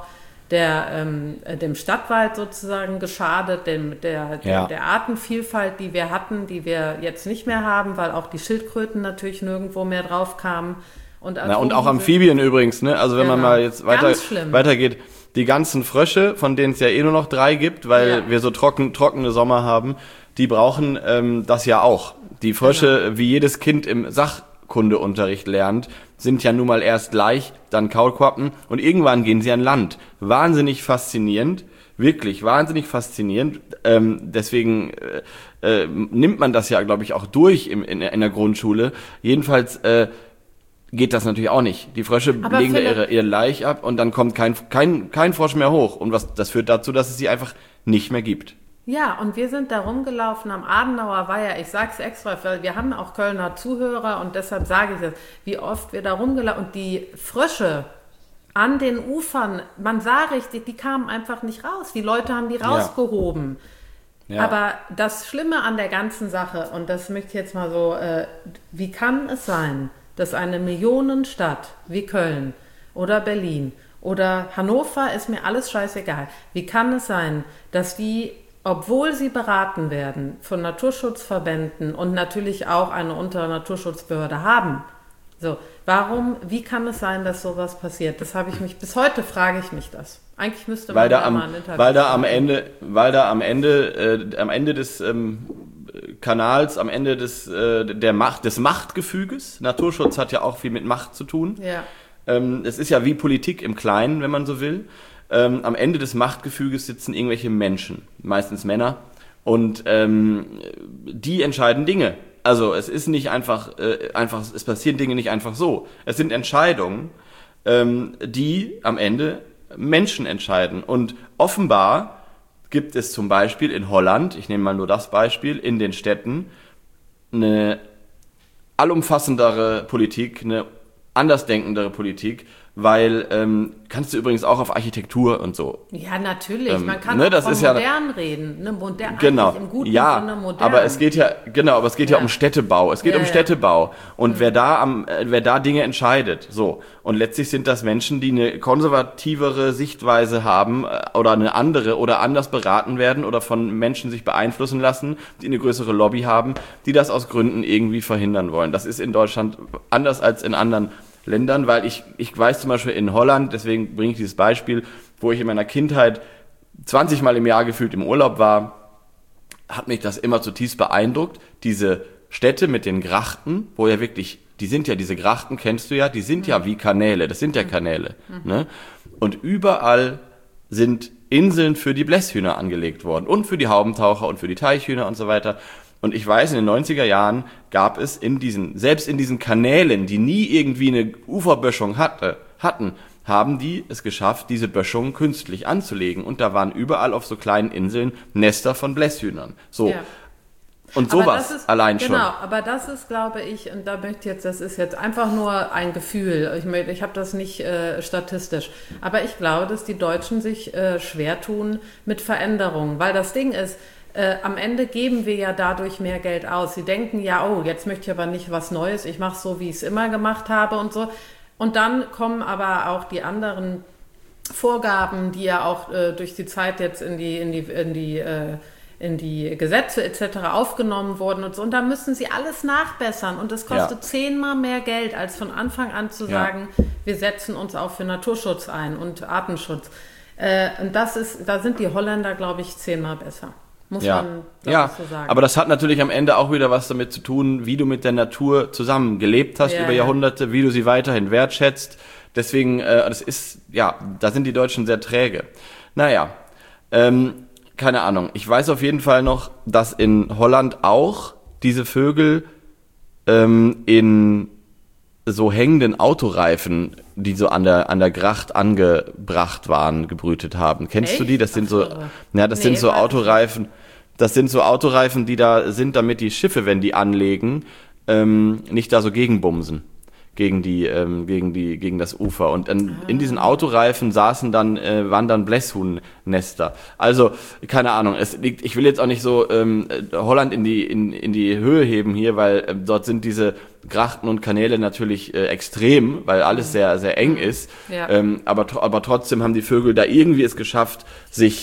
dem Stadtwald sozusagen geschadet, der Artenvielfalt, die wir hatten, die wir jetzt nicht mehr haben, weil auch die Schildkröten natürlich nirgendwo mehr drauf kamen. Und auch Amphibien übrigens, ne? Also wenn man mal jetzt weitergeht, die ganzen Frösche, von denen es ja nur noch 3 gibt, weil wir so trockene Sommer haben, die brauchen das ja auch. Die Frösche, wie jedes Kind im Sachkundeunterricht lernt, sind ja nun mal erst Laich, dann Kaulquappen und irgendwann gehen sie an Land. Wahnsinnig faszinierend, wirklich wahnsinnig faszinierend. Deswegen nimmt man das ja, glaube ich, auch durch in der Grundschule. Jedenfalls geht das natürlich auch nicht. Die Frösche legen ihr Laich ab und dann kommt kein Frosch mehr hoch. Und das führt dazu, dass es sie einfach nicht mehr gibt. Ja, und wir sind da rumgelaufen am Adenauer Weiher. Ich sag's extra, weil wir haben auch Kölner Zuhörer und deshalb sage ich das, wie oft wir da rumgelaufen und die Frösche an den Ufern, man sah richtig, die kamen einfach nicht raus. Die Leute haben die rausgehoben. Ja. Aber das Schlimme an der ganzen Sache, und das möchte ich jetzt mal so, wie kann es sein, dass eine Millionenstadt wie Köln oder Berlin oder Hannover, ist mir alles scheißegal, wie kann es sein, dass die, obwohl sie beraten werden von Naturschutzverbänden und natürlich auch eine Unternaturschutzbehörde haben, so, wie kann es sein, dass sowas passiert? Das habe ich mich, bis heute frage ich mich das. Eigentlich müsste man da mal ein Interview am Ende des Kanals, am Ende des Machtgefüges, Naturschutz hat ja auch viel mit Macht zu tun. Ja. Es ist ja wie Politik im Kleinen, wenn man so will. Am Ende des Machtgefüges sitzen irgendwelche Menschen, meistens Männer, und die entscheiden Dinge. Also es ist nicht einfach, es passieren Dinge nicht einfach so. Es sind Entscheidungen, die am Ende Menschen entscheiden. Und offenbar gibt es zum Beispiel in Holland, ich nehme mal nur das Beispiel, in den Städten eine allumfassendere Politik, eine andersdenkendere Politik, weil kannst du übrigens auch auf Architektur und so. Ja, natürlich. Man kann ne, auch von modern reden. Ne, genau. Im guten ja, Sinne modern. Aber es geht ja um Städtebau. Es geht um Städtebau. Und wer da Dinge entscheidet, so. Und letztlich sind das Menschen, die eine konservativere Sichtweise haben oder eine andere oder anders beraten werden oder von Menschen sich beeinflussen lassen, die eine größere Lobby haben, die das aus Gründen irgendwie verhindern wollen. Das ist in Deutschland anders als in anderen Ländern, weil ich weiß zum Beispiel in Holland, deswegen bringe ich dieses Beispiel, wo ich in meiner Kindheit 20 Mal im Jahr gefühlt im Urlaub war, hat mich das immer zutiefst beeindruckt. Diese Städte mit den Grachten, wo ja wirklich, diese Grachten kennst du ja, die sind ja wie Kanäle, das sind ja Kanäle. Ne? Und überall sind Inseln für die Blässhühner angelegt worden und für die Haubentaucher und für die Teichhühner und so weiter. Und ich weiß, in den 90er Jahren gab es selbst in diesen Kanälen, die nie irgendwie eine Uferböschung hatten, haben die es geschafft, diese Böschungen künstlich anzulegen. Und da waren überall auf so kleinen Inseln Nester von Blässhühnern. So. Ja. Und sowas allein schon. Genau, aber das ist, glaube ich, und das ist jetzt einfach nur ein Gefühl. Ich habe das nicht statistisch. Aber ich glaube, dass die Deutschen sich schwer tun mit Veränderungen. Weil das Ding ist, am Ende geben wir ja dadurch mehr Geld aus. Sie denken ja, oh, jetzt möchte ich aber nicht was Neues, ich mache so, wie ich es immer gemacht habe und so. Und dann kommen aber auch die anderen Vorgaben, die ja auch durch die Zeit jetzt in die Gesetze etc. aufgenommen wurden und so. Und da müssen sie alles nachbessern. Und es kostet 10-mal mehr Geld, als von Anfang an zu sagen, wir setzen uns auch für Naturschutz ein und Artenschutz. Und da sind die Holländer, glaube ich, 10-mal besser. Muss man so sagen. Aber das hat natürlich am Ende auch wieder was damit zu tun, wie du mit der Natur zusammen gelebt hast über Jahrhunderte, wie du sie weiterhin wertschätzt. Deswegen, da sind die Deutschen sehr träge. Naja, keine Ahnung. Ich weiß auf jeden Fall noch, dass in Holland auch diese Vögel in so hängenden Autoreifen, die so an der Gracht angebracht waren, gebrütet haben. Kennst du die? Das sind sind so Autoreifen. Das sind so Autoreifen, die da sind, damit die Schiffe, wenn die anlegen, nicht da so gegenbumsen gegen das Ufer. Und in diesen Autoreifen waren dann Blässhuhnnester. Also, keine Ahnung, ich will jetzt auch nicht so Holland in die Höhe heben hier, weil dort sind diese Grachten und Kanäle natürlich extrem, weil alles sehr, sehr eng ist. Ja. Aber trotzdem haben die Vögel da irgendwie es geschafft, sich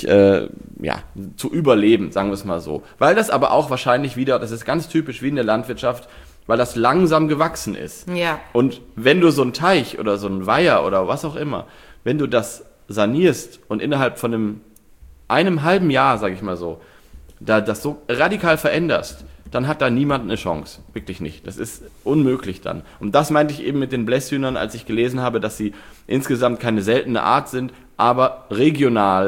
zu überleben, sagen wir es mal so. Weil das aber auch wahrscheinlich wieder, das ist ganz typisch wie in der Landwirtschaft, weil das langsam gewachsen ist. Ja. Und wenn du so einen Teich oder so einen Weiher oder was auch immer, wenn du das sanierst und innerhalb von einem halben Jahr, sag ich mal so, da das so radikal veränderst, dann hat da niemand eine Chance. Wirklich nicht. Das ist unmöglich dann. Und das meinte ich eben mit den Blässhühnern, als ich gelesen habe, dass sie insgesamt keine seltene Art sind, aber regional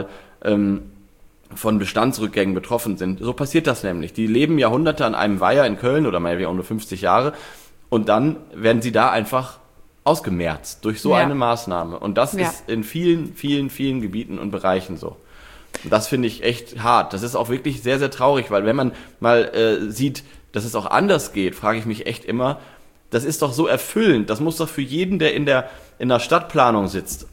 von Bestandsrückgängen betroffen sind. So passiert das nämlich. Die leben Jahrhunderte an einem Weiher in Köln oder meinetwegen auch nur 50 Jahre und dann werden sie da einfach ausgemerzt durch so eine Maßnahme. Und das ist in vielen, vielen, vielen Gebieten und Bereichen so. Und das finde ich echt hart. Das ist auch wirklich sehr, sehr traurig, weil wenn man mal sieht, dass es auch anders geht, frage ich mich echt immer, das ist doch so erfüllend. Das muss doch für jeden, der in der Stadtplanung sitzt,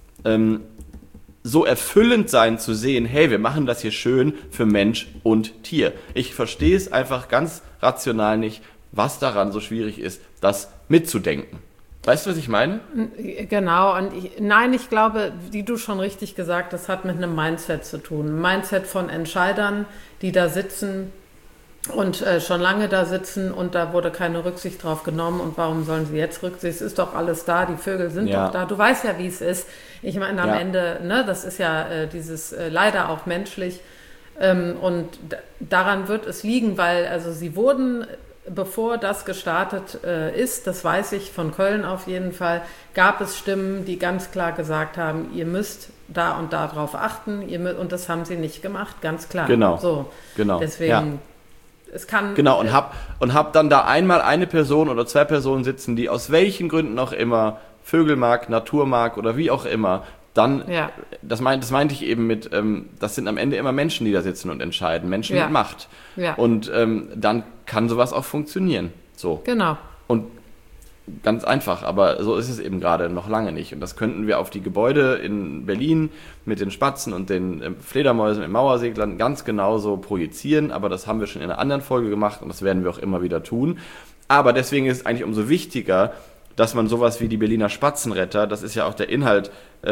so erfüllend sein zu sehen, hey, wir machen das hier schön für Mensch und Tier. Ich verstehe es einfach ganz rational nicht, was daran so schwierig ist, das mitzudenken. Weißt du, was ich meine? Genau, und ich glaube, wie du schon richtig gesagt hast, das hat mit einem Mindset zu tun. Ein Mindset von Entscheidern, die da sitzen und schon lange da sitzen und da wurde keine Rücksicht drauf genommen und warum sollen sie jetzt Rücksicht? Es ist doch alles da, die Vögel sind doch da. Du weißt ja, wie es ist. Ich meine, am Ende, das ist ja dieses leider auch menschlich und daran wird es liegen, weil also sie wurden, bevor das gestartet ist, das weiß ich von Köln auf jeden Fall, gab es Stimmen, die ganz klar gesagt haben, ihr müsst da und da drauf achten und das haben sie nicht gemacht, ganz klar. Genau. So, genau. Deswegen es kann... Genau, und hab dann da einmal eine Person oder 2 Personen sitzen, die aus welchen Gründen auch immer Vögel mag, Natur mag oder wie auch immer, dann, das meinte ich eben mit, das sind am Ende immer Menschen, die da sitzen und entscheiden, Menschen mit Macht. Ja. Und dann kann sowas auch funktionieren. So. Genau. Und ganz einfach, aber so ist es eben gerade noch lange nicht. Und das könnten wir auf die Gebäude in Berlin mit den Spatzen und den Fledermäusen und Mauerseglern ganz genauso projizieren, aber das haben wir schon in einer anderen Folge gemacht und das werden wir auch immer wieder tun. Aber deswegen ist es eigentlich umso wichtiger, dass man sowas wie die Berliner Spatzenretter, das ist ja auch der Inhalt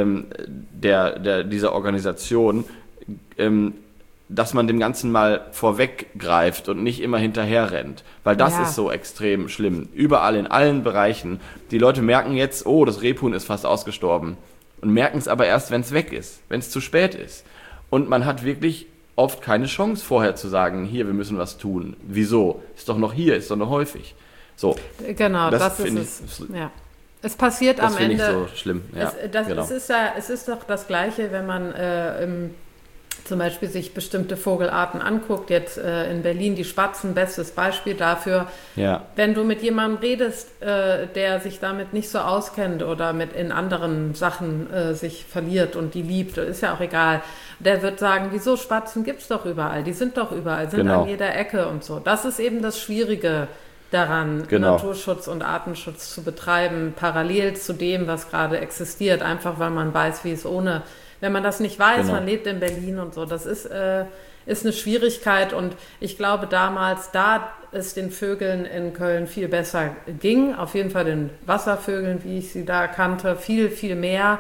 dieser Organisation, dass man dem Ganzen mal vorweggreift und nicht immer hinterher rennt. Weil das ist so extrem schlimm. Überall, in allen Bereichen. Die Leute merken jetzt, oh, das Rebhuhn ist fast ausgestorben. Und merken es aber erst, wenn es weg ist, wenn es zu spät ist. Und man hat wirklich oft keine Chance vorher zu sagen, hier, wir müssen was tun. Wieso? Ist doch noch hier, ist doch noch häufig. So. Genau, das ist es. Ja. Es passiert am Ende. Das finde ich so schlimm. Ja, es ist doch das Gleiche, wenn man zum Beispiel sich bestimmte Vogelarten anguckt. Jetzt in Berlin die Spatzen, bestes Beispiel dafür. Ja. Wenn du mit jemandem redest, der sich damit nicht so auskennt oder in anderen Sachen sich verliert und die liebt, ist ja auch egal. Der wird sagen, wieso, Spatzen gibt's doch überall, die sind doch überall, sind an jeder Ecke und so. Das ist eben das Schwierige daran, Naturschutz und Artenschutz zu betreiben, parallel zu dem, was gerade existiert, einfach weil man weiß, wie es ohne, wenn man das nicht weiß, man lebt in Berlin und so, das ist eine Schwierigkeit und ich glaube damals, da es den Vögeln in Köln viel besser ging, auf jeden Fall den Wasservögeln, wie ich sie da kannte, viel, viel mehr,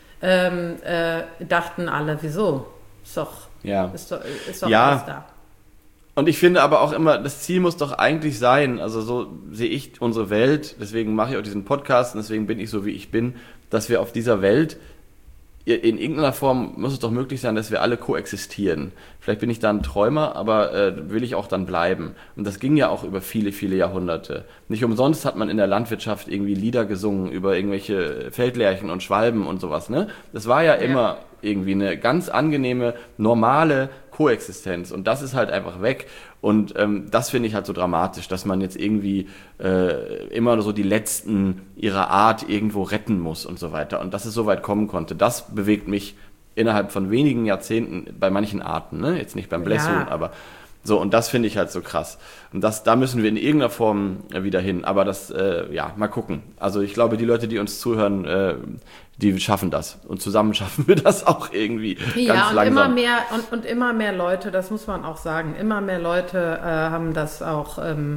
dachten alle, wieso? Ist doch alles da. Und ich finde aber auch immer, das Ziel muss doch eigentlich sein, also so sehe ich unsere Welt, deswegen mache ich auch diesen Podcast und deswegen bin ich so, wie ich bin, dass wir auf dieser Welt, in irgendeiner Form muss es doch möglich sein, dass wir alle koexistieren. Vielleicht bin ich da ein Träumer, aber will ich auch dann bleiben. Und das ging ja auch über viele, viele Jahrhunderte. Nicht umsonst hat man in der Landwirtschaft irgendwie Lieder gesungen über irgendwelche Feldlerchen und Schwalben und sowas, ne? Das war ja immer irgendwie eine ganz angenehme, normale Koexistenz und das ist halt einfach weg und das finde ich halt so dramatisch, dass man jetzt irgendwie immer so die Letzten ihrer Art irgendwo retten muss und so weiter und dass es so weit kommen konnte, das bewegt mich innerhalb von wenigen Jahrzehnten bei manchen Arten, ne? Jetzt nicht beim Blässhuhn, aber so und das finde ich halt so krass und da müssen wir in irgendeiner Form wieder hin, aber das, mal gucken. Also ich glaube, die Leute, die uns zuhören, die schaffen das. Und zusammen schaffen wir das auch irgendwie ganz langsam. Immer mehr Leute, das muss man auch sagen, immer mehr Leute haben das auch in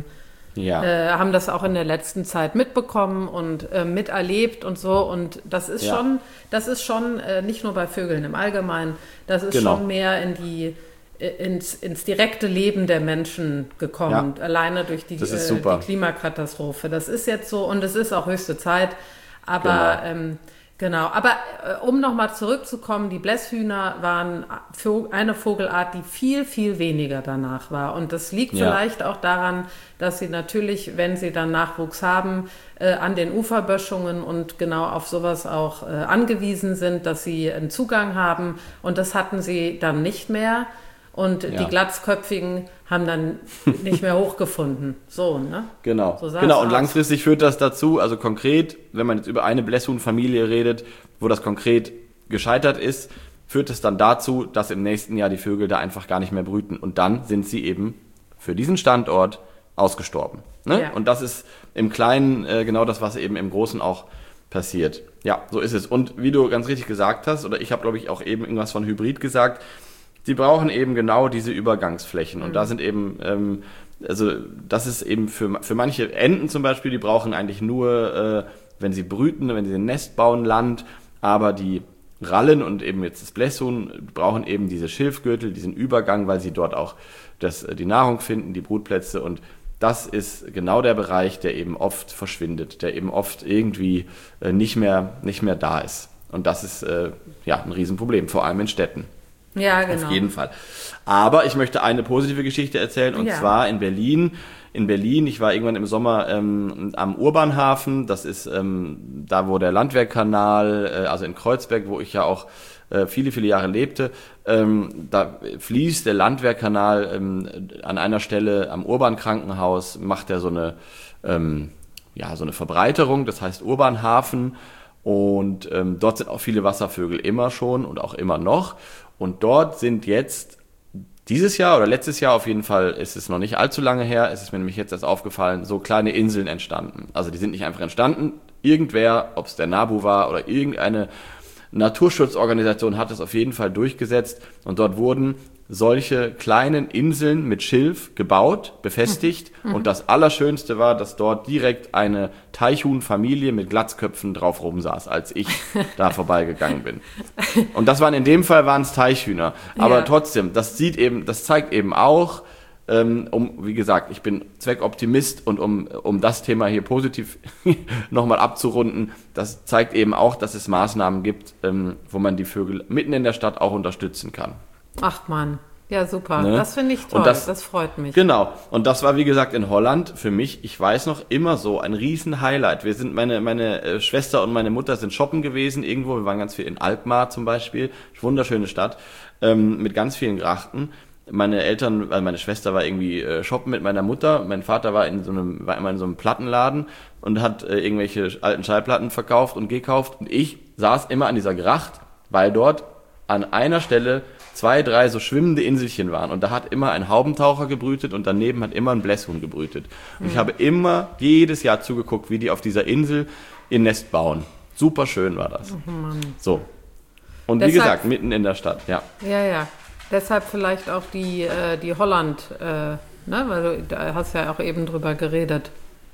der letzten Zeit mitbekommen und miterlebt und so. Und das ist schon nicht nur bei Vögeln im Allgemeinen, das ist schon mehr ins direkte Leben der Menschen gekommen, alleine durch die Klimakatastrophe. Das ist jetzt so und es ist auch höchste Zeit. Aber aber um nochmal zurückzukommen, die Blässhühner waren eine Vogelart, die viel, viel weniger danach war. Und das liegt vielleicht auch daran, dass sie natürlich, wenn sie dann Nachwuchs haben, an den Uferböschungen und genau auf sowas auch angewiesen sind, dass sie einen Zugang haben. Und das hatten sie dann nicht mehr. Und die Glatzköpfigen haben dann nicht mehr hochgefunden. So, ne? Genau. So und langfristig führt das dazu, also konkret, wenn man jetzt über eine Blässhuhnfamilie redet, wo das konkret gescheitert ist, führt es dann dazu, dass im nächsten Jahr die Vögel da einfach gar nicht mehr brüten. Und dann sind sie eben für diesen Standort ausgestorben. Ne? Ja. Und das ist im Kleinen genau das, was eben im Großen auch passiert. Ja, so ist es. Und wie du ganz richtig gesagt hast, oder ich habe, glaube ich, auch eben irgendwas von Hybrid gesagt, die brauchen eben genau diese Übergangsflächen. Und da sind eben, das ist eben für manche Enten zum Beispiel, die brauchen eigentlich nur, wenn sie brüten, wenn sie ein Nest bauen, Land. Aber die Rallen und eben jetzt das Blässhuhn brauchen eben diese Schilfgürtel, diesen Übergang, weil sie dort auch die Nahrung finden, die Brutplätze. Und das ist genau der Bereich, der eben oft verschwindet, der eben oft irgendwie nicht mehr da ist. Und das ist ein Riesenproblem, vor allem in Städten. Ja, genau. Auf jeden Fall. Aber ich möchte eine positive Geschichte erzählen, und zwar in Berlin. Ich war irgendwann im Sommer am Urbanhafen, das ist da, wo der Landwehrkanal, also in Kreuzberg, wo ich ja auch viele, viele Jahre lebte, da fließt der Landwehrkanal an einer Stelle am Urban-Krankenhaus, macht er so eine Verbreiterung, das heißt Urbanhafen, und dort sind auch viele Wasservögel immer schon und auch immer noch, und dort sind jetzt dieses Jahr oder letztes Jahr, auf jeden Fall ist es noch nicht allzu lange her, es ist mir nämlich jetzt erst aufgefallen, so kleine Inseln entstanden. Also die sind nicht einfach entstanden, irgendwer, ob es der NABU war oder irgendeine Naturschutzorganisation, hat es auf jeden Fall durchgesetzt, und dort wurden solche kleinen Inseln mit Schilf gebaut, befestigt, und das Allerschönste war, dass dort direkt eine Teichhuhnfamilie mit Glatzköpfen drauf rumsaß, als ich da vorbeigegangen bin. Und in dem Fall waren es Teichhühner, aber trotzdem, das zeigt eben auch, wie gesagt, ich bin Zweckoptimist, und um das Thema hier positiv nochmal abzurunden, das zeigt eben auch, dass es Maßnahmen gibt, wo man die Vögel mitten in der Stadt auch unterstützen kann. Ach Mann, ja super, Ne? das finde ich toll, das freut mich. Genau, und das war, wie gesagt, in Holland für mich, ich weiß noch, immer so ein riesen Highlight. Wir sind, meine Schwester und meine Mutter sind shoppen gewesen irgendwo, wir waren ganz viel in Alkmaar zum Beispiel, wunderschöne Stadt, mit ganz vielen Grachten. Meine Schwester war irgendwie shoppen mit meiner Mutter, mein Vater war immer in so einem Plattenladen und hat irgendwelche alten Schallplatten verkauft und gekauft, und ich saß immer an dieser Gracht, weil dort an einer Stelle 2, 3 so schwimmende Inselchen waren, und da hat immer ein Haubentaucher gebrütet und daneben hat immer ein Blässhuhn gebrütet. Und ich habe immer jedes Jahr zugeguckt, wie die auf dieser Insel ihr Nest bauen. Super schön war das. Oh Mann. So. Und wie gesagt, mitten in der Stadt, ja. Ja. Deshalb vielleicht auch die Holland, ne? Weil du da hast ja auch eben drüber geredet.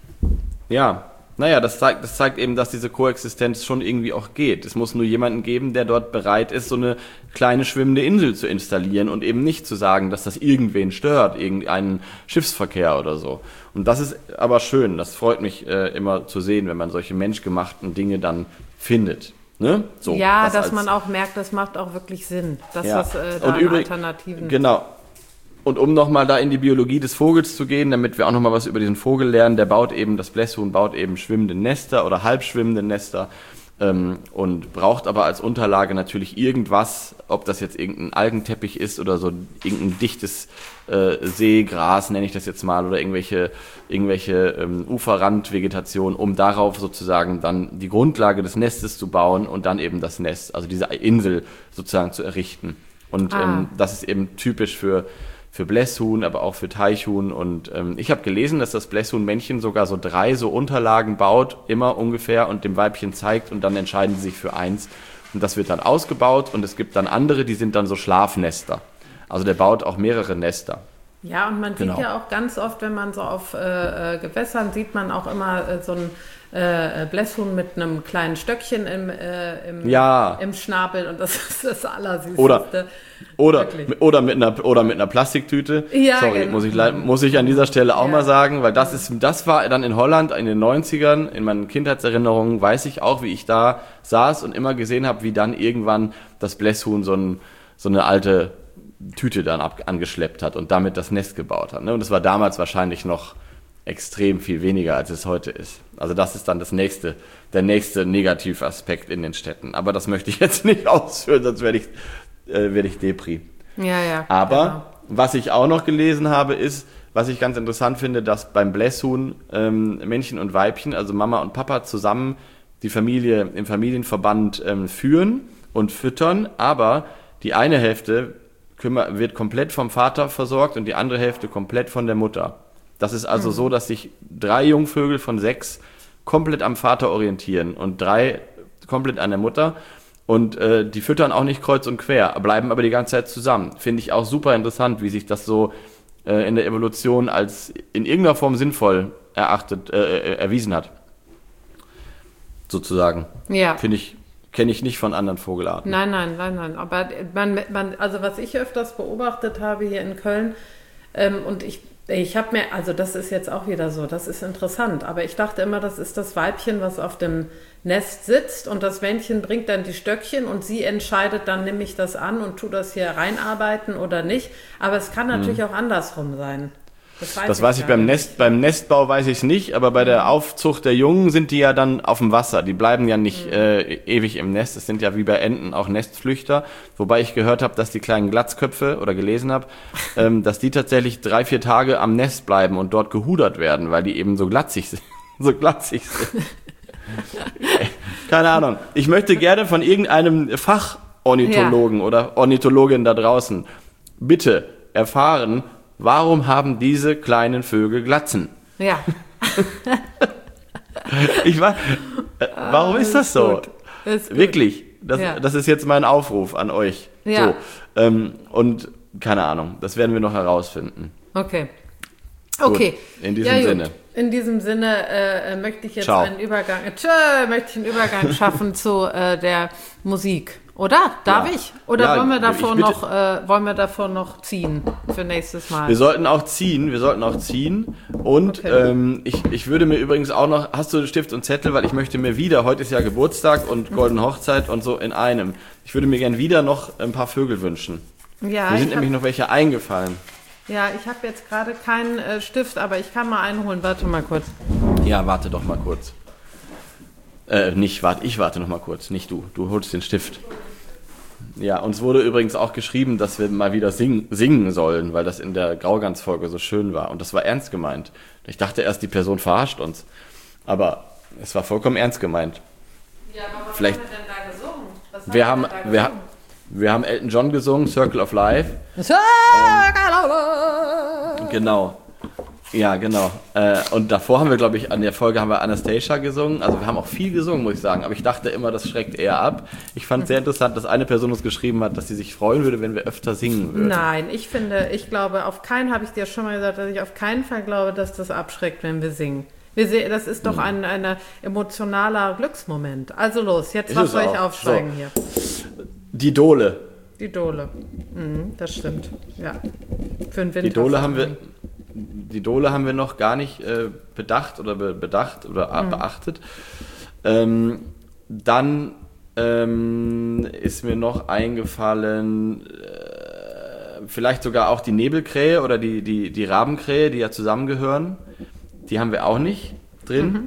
Ja. Naja, das zeigt eben, dass diese Koexistenz schon irgendwie auch geht. Es muss nur jemanden geben, der dort bereit ist, so eine kleine schwimmende Insel zu installieren und eben nicht zu sagen, dass das irgendwen stört, irgendeinen Schiffsverkehr oder so. Und das ist aber schön, das freut mich immer zu sehen, wenn man solche menschgemachten Dinge dann findet. Ne? So, ja, dass man auch merkt, das macht auch wirklich Sinn, dass das da Alternativen... Genau. Und um nochmal da in die Biologie des Vogels zu gehen, damit wir auch nochmal was über diesen Vogel lernen, das Blässhuhn baut eben schwimmende Nester oder halbschwimmende Nester und braucht aber als Unterlage natürlich irgendwas, ob das jetzt irgendein Algenteppich ist oder so irgendein dichtes Seegras, nenne ich das jetzt mal, oder irgendwelche Uferrandvegetation, um darauf sozusagen dann die Grundlage des Nestes zu bauen und dann eben das Nest, also diese Insel sozusagen zu errichten. Und das ist eben typisch für Blässhuhn, aber auch für Teichhuhn. Und ich habe gelesen, dass das Blässhuhnmännchen sogar so 3 so Unterlagen baut, immer ungefähr, und dem Weibchen zeigt, und dann entscheiden sie sich für eins. Und das wird dann ausgebaut, und es gibt dann andere, die sind dann so Schlafnester. Also der baut auch mehrere Nester. Ja, und man sieht ja auch ganz oft, wenn man so auf Gewässern sieht man auch immer so ein Blässhuhn mit einem kleinen Stöckchen im Schnabel, und das ist das Allersüßeste. Oder mit einer Plastiktüte. Ja, sorry, genau. muss ich an dieser Stelle auch mal sagen, weil das war dann in Holland in den 90ern, in meinen Kindheitserinnerungen weiß ich auch, wie ich da saß und immer gesehen habe, wie dann irgendwann das Blässhuhn so eine alte Tüte dann angeschleppt hat und damit das Nest gebaut hat. Ne? Und das war damals wahrscheinlich noch extrem viel weniger, als es heute ist. Also das ist dann der nächste Negativaspekt in den Städten. Aber das möchte ich jetzt nicht ausführen, sonst werde ich Depri. Ja. Aber was ich auch noch gelesen habe, ist, was ich ganz interessant finde, dass beim Blässhuhn Männchen und Weibchen, also Mama und Papa zusammen die Familie im Familienverband führen und füttern, aber die eine Hälfte wird komplett vom Vater versorgt und die andere Hälfte komplett von der Mutter. Das ist also so, dass sich 3 Jungvögel von 6 komplett am Vater orientieren und 3 komplett an der Mutter. Und die füttern auch nicht kreuz und quer, bleiben aber die ganze Zeit zusammen. Finde ich auch super interessant, wie sich das so in der Evolution als in irgendeiner Form sinnvoll erwiesen hat. Sozusagen. Ja. Kenne ich nicht von anderen Vogelarten. Nein. Aber also was ich öfters beobachtet habe hier in Köln, und Ich habe mir, also das ist jetzt auch wieder so, das ist interessant, aber ich dachte immer, das ist das Weibchen, was auf dem Nest sitzt und das Männchen bringt dann die Stöckchen und sie entscheidet dann, nehme ich das an und tu das hier reinarbeiten oder nicht. Aber es kann natürlich auch andersrum sein. Das weiß ich beim Nestbau weiß ich es nicht, aber bei der Aufzucht der Jungen sind die ja dann auf dem Wasser. Die bleiben ja nicht ewig im Nest. Es sind ja wie bei Enten auch Nestflüchter. Wobei ich gehört habe, dass die kleinen Glatzköpfe oder gelesen habe, dass die tatsächlich 3-4 Tage am Nest bleiben und dort gehudert werden, weil die eben so glatzig sind. Keine Ahnung. Ich möchte gerne von irgendeinem Fachornithologen oder Ornithologin da draußen bitte erfahren, warum haben diese kleinen Vögel Glatzen? Ja. Warum ist das so? Ist wirklich. Das ist jetzt mein Aufruf an euch. Ja. So, und keine Ahnung, das werden wir noch herausfinden. Okay. Gut, Okay. in diesem Sinne. In diesem Sinne möchte ich jetzt einen Übergang schaffen zu der Musik. Oder? Darf ich? Oder wollen wir davor noch ziehen für nächstes Mal? Wir sollten auch ziehen. Und okay. Ich würde mir übrigens auch noch, hast du Stift und Zettel, weil ich möchte mir wieder, heute ist ja Geburtstag und Goldene Hochzeit und so in einem. Ich würde mir gern wieder noch ein paar Vögel wünschen. Ja, mir sind nämlich noch welche eingefallen. Ja, ich habe jetzt gerade keinen Stift, aber ich kann mal einen holen. Warte mal kurz. Ja, warte doch mal kurz. Ich warte noch mal kurz, nicht du. Du holst den Stift. Ja, uns wurde übrigens auch geschrieben, dass wir mal wieder singen sollen, weil das in der Graugans-Folge so schön war. Und das war ernst gemeint. Ich dachte erst, die Person verarscht uns. Aber es war vollkommen ernst gemeint. Ja, aber was haben wir denn da gesungen? Wir haben Elton John gesungen, Circle of Life. Circle of Life. Genau. Ja, genau. Und davor haben wir, glaube ich, an der Folge haben wir Anastasia gesungen. Also wir haben auch viel gesungen, muss ich sagen. Aber ich dachte immer, das schreckt eher ab. Ich fand es sehr interessant, dass eine Person uns geschrieben hat, dass sie sich freuen würde, wenn wir öfter singen würden. Nein, ich glaube, habe ich dir schon mal gesagt, dass ich auf keinen Fall glaube, dass das abschreckt, wenn wir singen. Das ist doch ein emotionaler Glücksmoment. Also los, jetzt was soll ich aufsteigen hier? Die Dole. Die Dole. Das stimmt. Ja. Für den Winter. Die Dole haben wir noch gar nicht bedacht oder beachtet. Dann ist mir noch eingefallen, vielleicht sogar auch die Nebelkrähe oder die Rabenkrähe, die ja zusammengehören. Die haben wir auch nicht drin.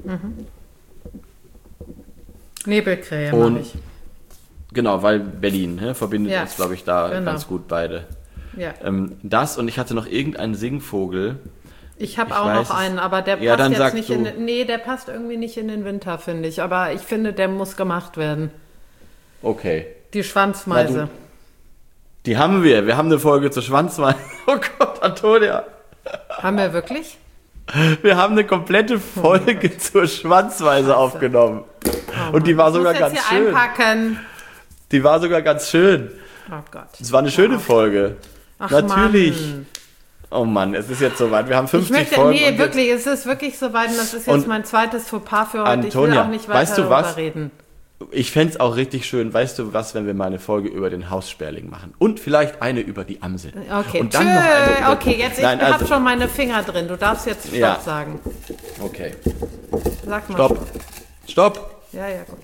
Nebelkrähe meine ich. Genau, weil Berlin verbindet uns, glaube ich, da ganz gut beide. Ja. Das und ich hatte noch irgendeinen Singvogel. Ich habe auch noch einen, aber der passt jetzt nicht der passt irgendwie nicht in den Winter, finde ich. Aber ich finde, der muss gemacht werden. Okay. Die Schwanzmeise. Die haben wir. Wir haben eine Folge zur Schwanzmeise. Oh Gott, Antonia. Haben wir wirklich? Wir haben eine komplette Folge zur Schwanzmeise aufgenommen. Und die war sogar ganz schön. Einpacken. Die war sogar ganz schön. Oh Gott. Es war eine schöne Folge. Ach, natürlich. Mann. Oh Mann, es ist jetzt soweit. Wir haben 50 Folgen. Nee, wirklich, es ist wirklich soweit und das ist jetzt mein zweites Fauxpas für heute. Antonia, ich will auch nicht weiter darüber reden. Ich fände es auch richtig schön, weißt du was, wenn wir mal eine Folge über den Haussperling machen. Und vielleicht eine über die Amsel. Okay, und dann noch eine über ich habe schon meine Finger drin. Du darfst jetzt Stopp sagen. Okay. Sag mal Stopp. Ja, gut.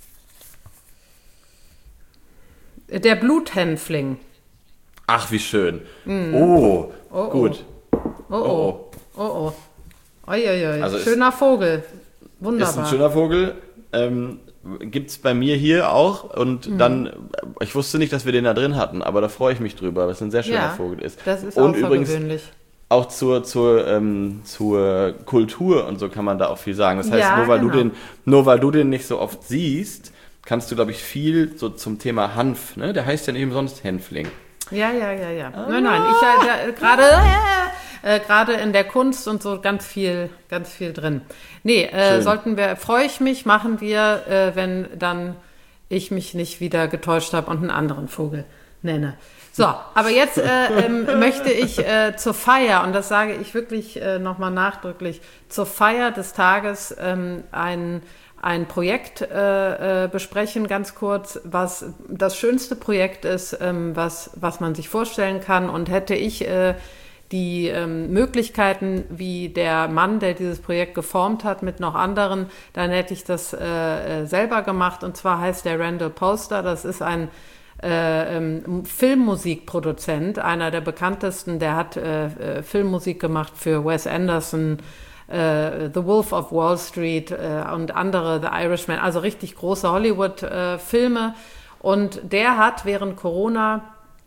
Der Bluthänfling. Ach, wie schön. Oh, gut. Oh. Also schöner Vogel. Wunderbar. Ist ein schöner Vogel. Gibt es bei mir hier auch. Und dann, ich wusste nicht, dass wir den da drin hatten, aber da freue ich mich drüber, weil es ein sehr schöner Vogel ist. Das ist und auch übrigens vergewöhnlich. Auch zur Kultur und so kann man da auch viel sagen. Das heißt, nur weil du den nicht so oft siehst, kannst du, glaube ich, viel so zum Thema Hanf, ne? Der heißt ja nicht umsonst Hänfling. Ja. Nein, gerade in der Kunst und so ganz viel drin. Nee, freue ich mich, machen wir, wenn dann ich mich nicht wieder getäuscht habe und einen anderen Vogel nenne. So, aber jetzt möchte ich zur Feier, und das sage ich wirklich nochmal nachdrücklich, zur Feier des Tages ein Projekt besprechen, ganz kurz, was das schönste Projekt ist, was man sich vorstellen kann. Und hätte ich die Möglichkeiten, wie der Mann, der dieses Projekt geformt hat, mit noch anderen, dann hätte ich das selber gemacht. Und zwar heißt der Randall Poster, das ist ein Filmmusikproduzent, einer der bekanntesten, der hat Filmmusik gemacht für Wes Anderson, The Wolf of Wall Street und andere, The Irishman, also richtig große Hollywood-Filme. Und der hat während Corona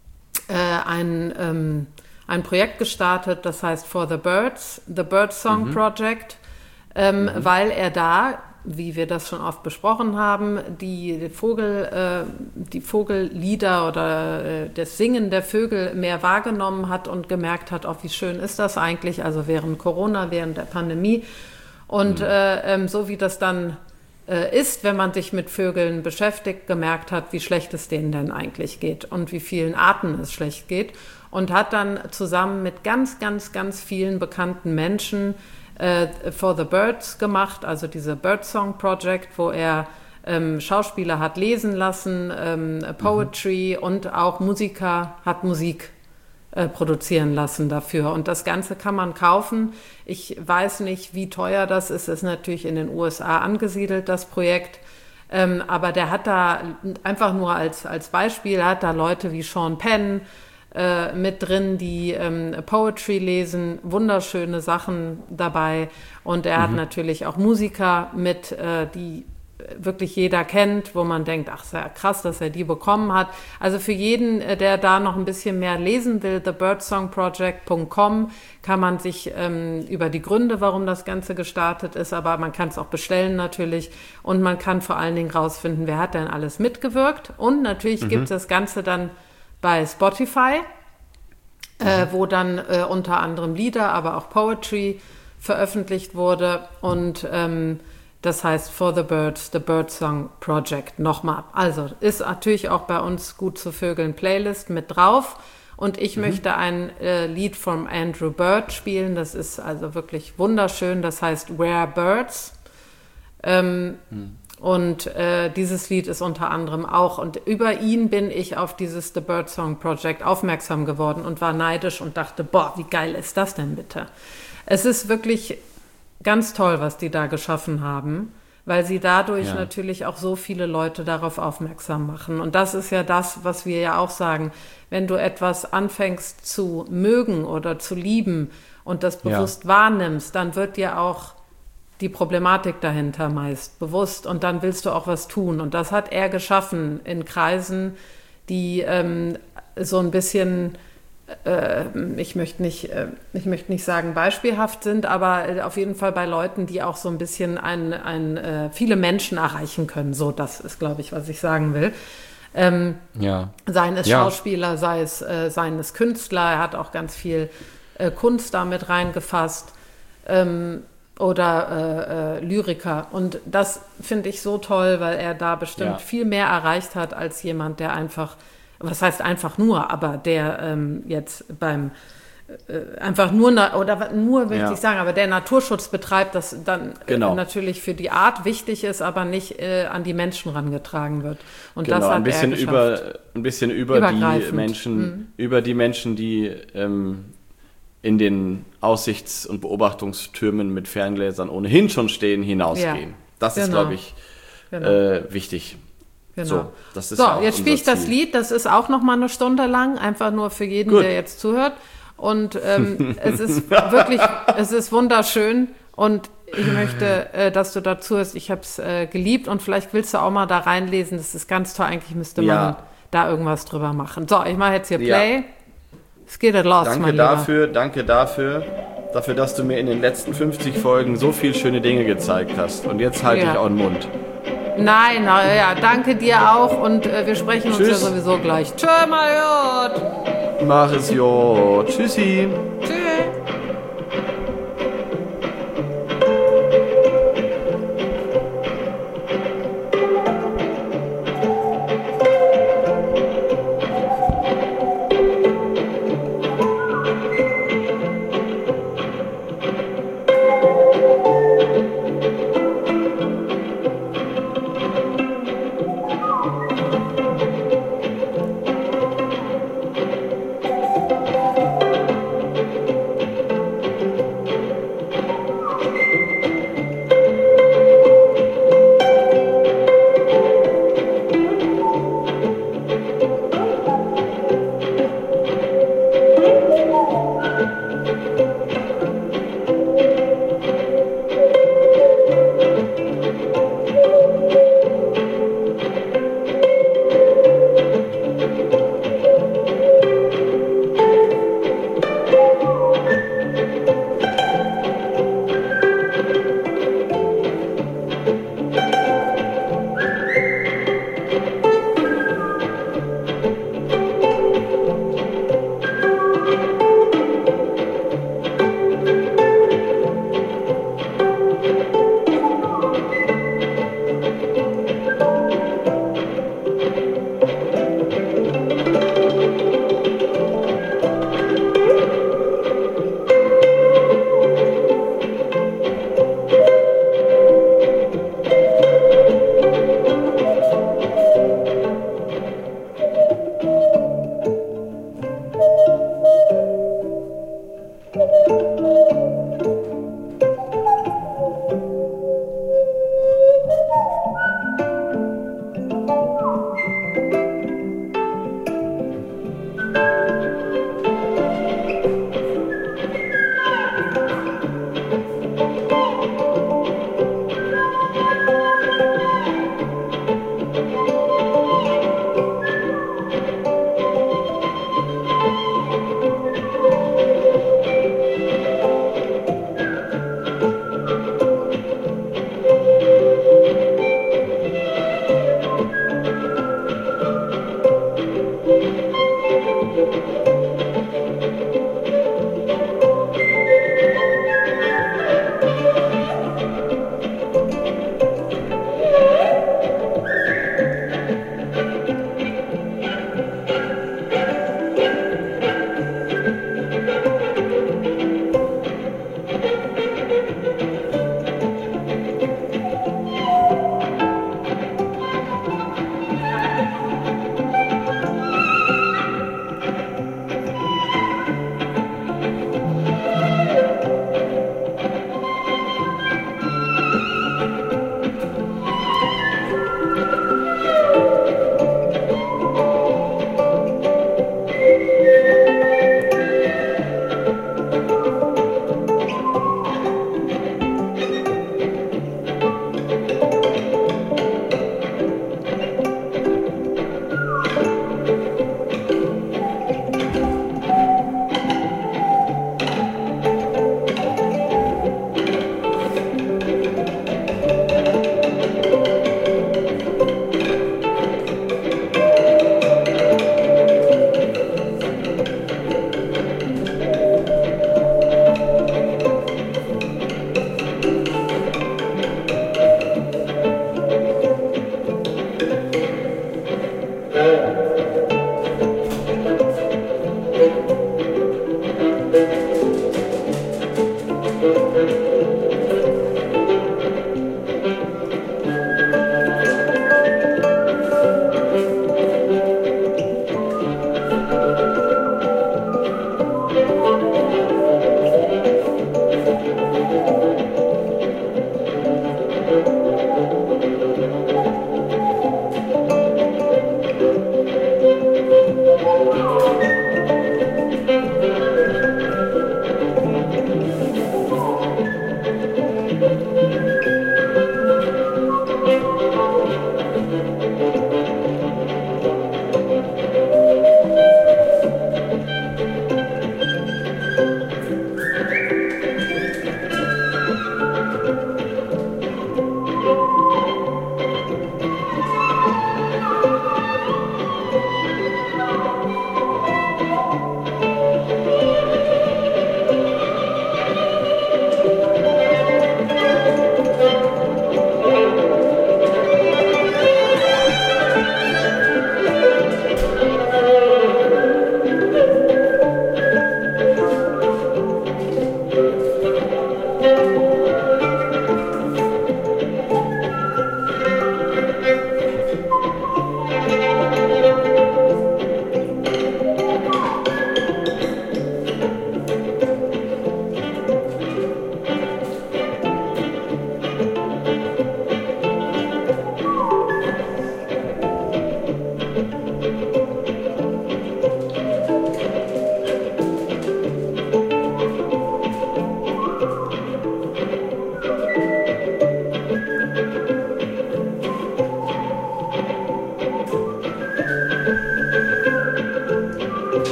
ein Projekt gestartet, das heißt For the Birds, The Bird Song Project, weil er da, wie wir das schon oft besprochen haben, die Vogellieder oder das Singen der Vögel mehr wahrgenommen hat und gemerkt hat, wie schön ist das eigentlich, also während Corona, während der Pandemie. Und so wie das dann ist, wenn man sich mit Vögeln beschäftigt, gemerkt hat, wie schlecht es denen denn eigentlich geht und wie vielen Arten es schlecht geht. Und hat dann zusammen mit ganz, ganz, ganz vielen bekannten Menschen For the Birds gemacht, also diese Bird Song Project, wo er Schauspieler hat lesen lassen, Poetry und auch Musiker hat Musik produzieren lassen dafür. Und das Ganze kann man kaufen. Ich weiß nicht, wie teuer das ist. Es ist natürlich in den USA angesiedelt, das Projekt. Aber der hat da einfach nur als Beispiel, hat da Leute wie Sean Penn mit drin, die Poetry lesen, wunderschöne Sachen dabei. Und er hat natürlich auch Musiker mit, die wirklich jeder kennt, wo man denkt, ach, ist ja krass, dass er die bekommen hat. Also für jeden, der da noch ein bisschen mehr lesen will, thebirdsongproject.com kann man sich über die Gründe, warum das Ganze gestartet ist, aber man kann es auch bestellen natürlich und man kann vor allen Dingen rausfinden, wer hat denn alles mitgewirkt. Und natürlich gibt es das Ganze dann bei Spotify, wo dann unter anderem Lieder, aber auch Poetry veröffentlicht wurde und das heißt For the Birds, The Bird Song Project nochmal. Also ist natürlich auch bei uns Gut zu Vögeln Playlist mit drauf und ich möchte ein Lied von Andrew Bird spielen, das ist also wirklich wunderschön, das heißt Rare Birds. Und dieses Lied ist unter anderem auch, und über ihn bin ich auf dieses The Bird Song Project aufmerksam geworden und war neidisch und dachte, boah, wie geil ist das denn bitte? Es ist wirklich ganz toll, was die da geschaffen haben, weil sie dadurch natürlich auch so viele Leute darauf aufmerksam machen. Und das ist ja das, was wir ja auch sagen, wenn du etwas anfängst zu mögen oder zu lieben und das bewusst wahrnimmst, dann wird dir auch die Problematik dahinter meist bewusst und dann willst du auch was tun. Und das hat er geschaffen in Kreisen, die so ein bisschen, ich möchte nicht sagen beispielhaft sind, aber auf jeden Fall bei Leuten, die auch so ein bisschen viele Menschen erreichen können. So, das ist, glaube ich, was ich sagen will. Seien es Schauspieler, seien es Künstler, er hat auch ganz viel Kunst damit reingefasst. Oder Lyriker. Und das finde ich so toll, weil er da bestimmt viel mehr erreicht hat als jemand, der einfach, was heißt einfach nur, aber der jetzt beim einfach nur will ich nicht sagen, aber der Naturschutz betreibt, das dann natürlich für die Art wichtig ist, aber nicht an die Menschen rangetragen wird. Und das hat ein bisschen er geschafft. Ein bisschen über die Menschen, die in den Aussichts- und Beobachtungstürmen mit Ferngläsern ohnehin schon stehen, hinausgehen. Das ist, glaube ich, wichtig. Genau. So, das ist jetzt spiele ich das Lied, das ist auch noch mal eine Stunde lang, einfach nur für jeden, der jetzt zuhört. Und es ist wirklich, es ist wunderschön und ich möchte, dass du dazu hörst. Ich habe es geliebt und vielleicht willst du auch mal da reinlesen. Das ist ganz toll. Eigentlich müsste man da irgendwas drüber machen. So, ich mache jetzt hier Play. Ja. Es geht los, danke dafür, dass du mir in den letzten 50 Folgen so viel schöne Dinge gezeigt hast. Und jetzt halte ich auch den Mund. Nein, danke dir auch und wir sprechen uns ja sowieso gleich. Tschö, mal gut. Mach es gut. Tschüssi. Tschüss.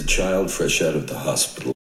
a child fresh out of the hospital.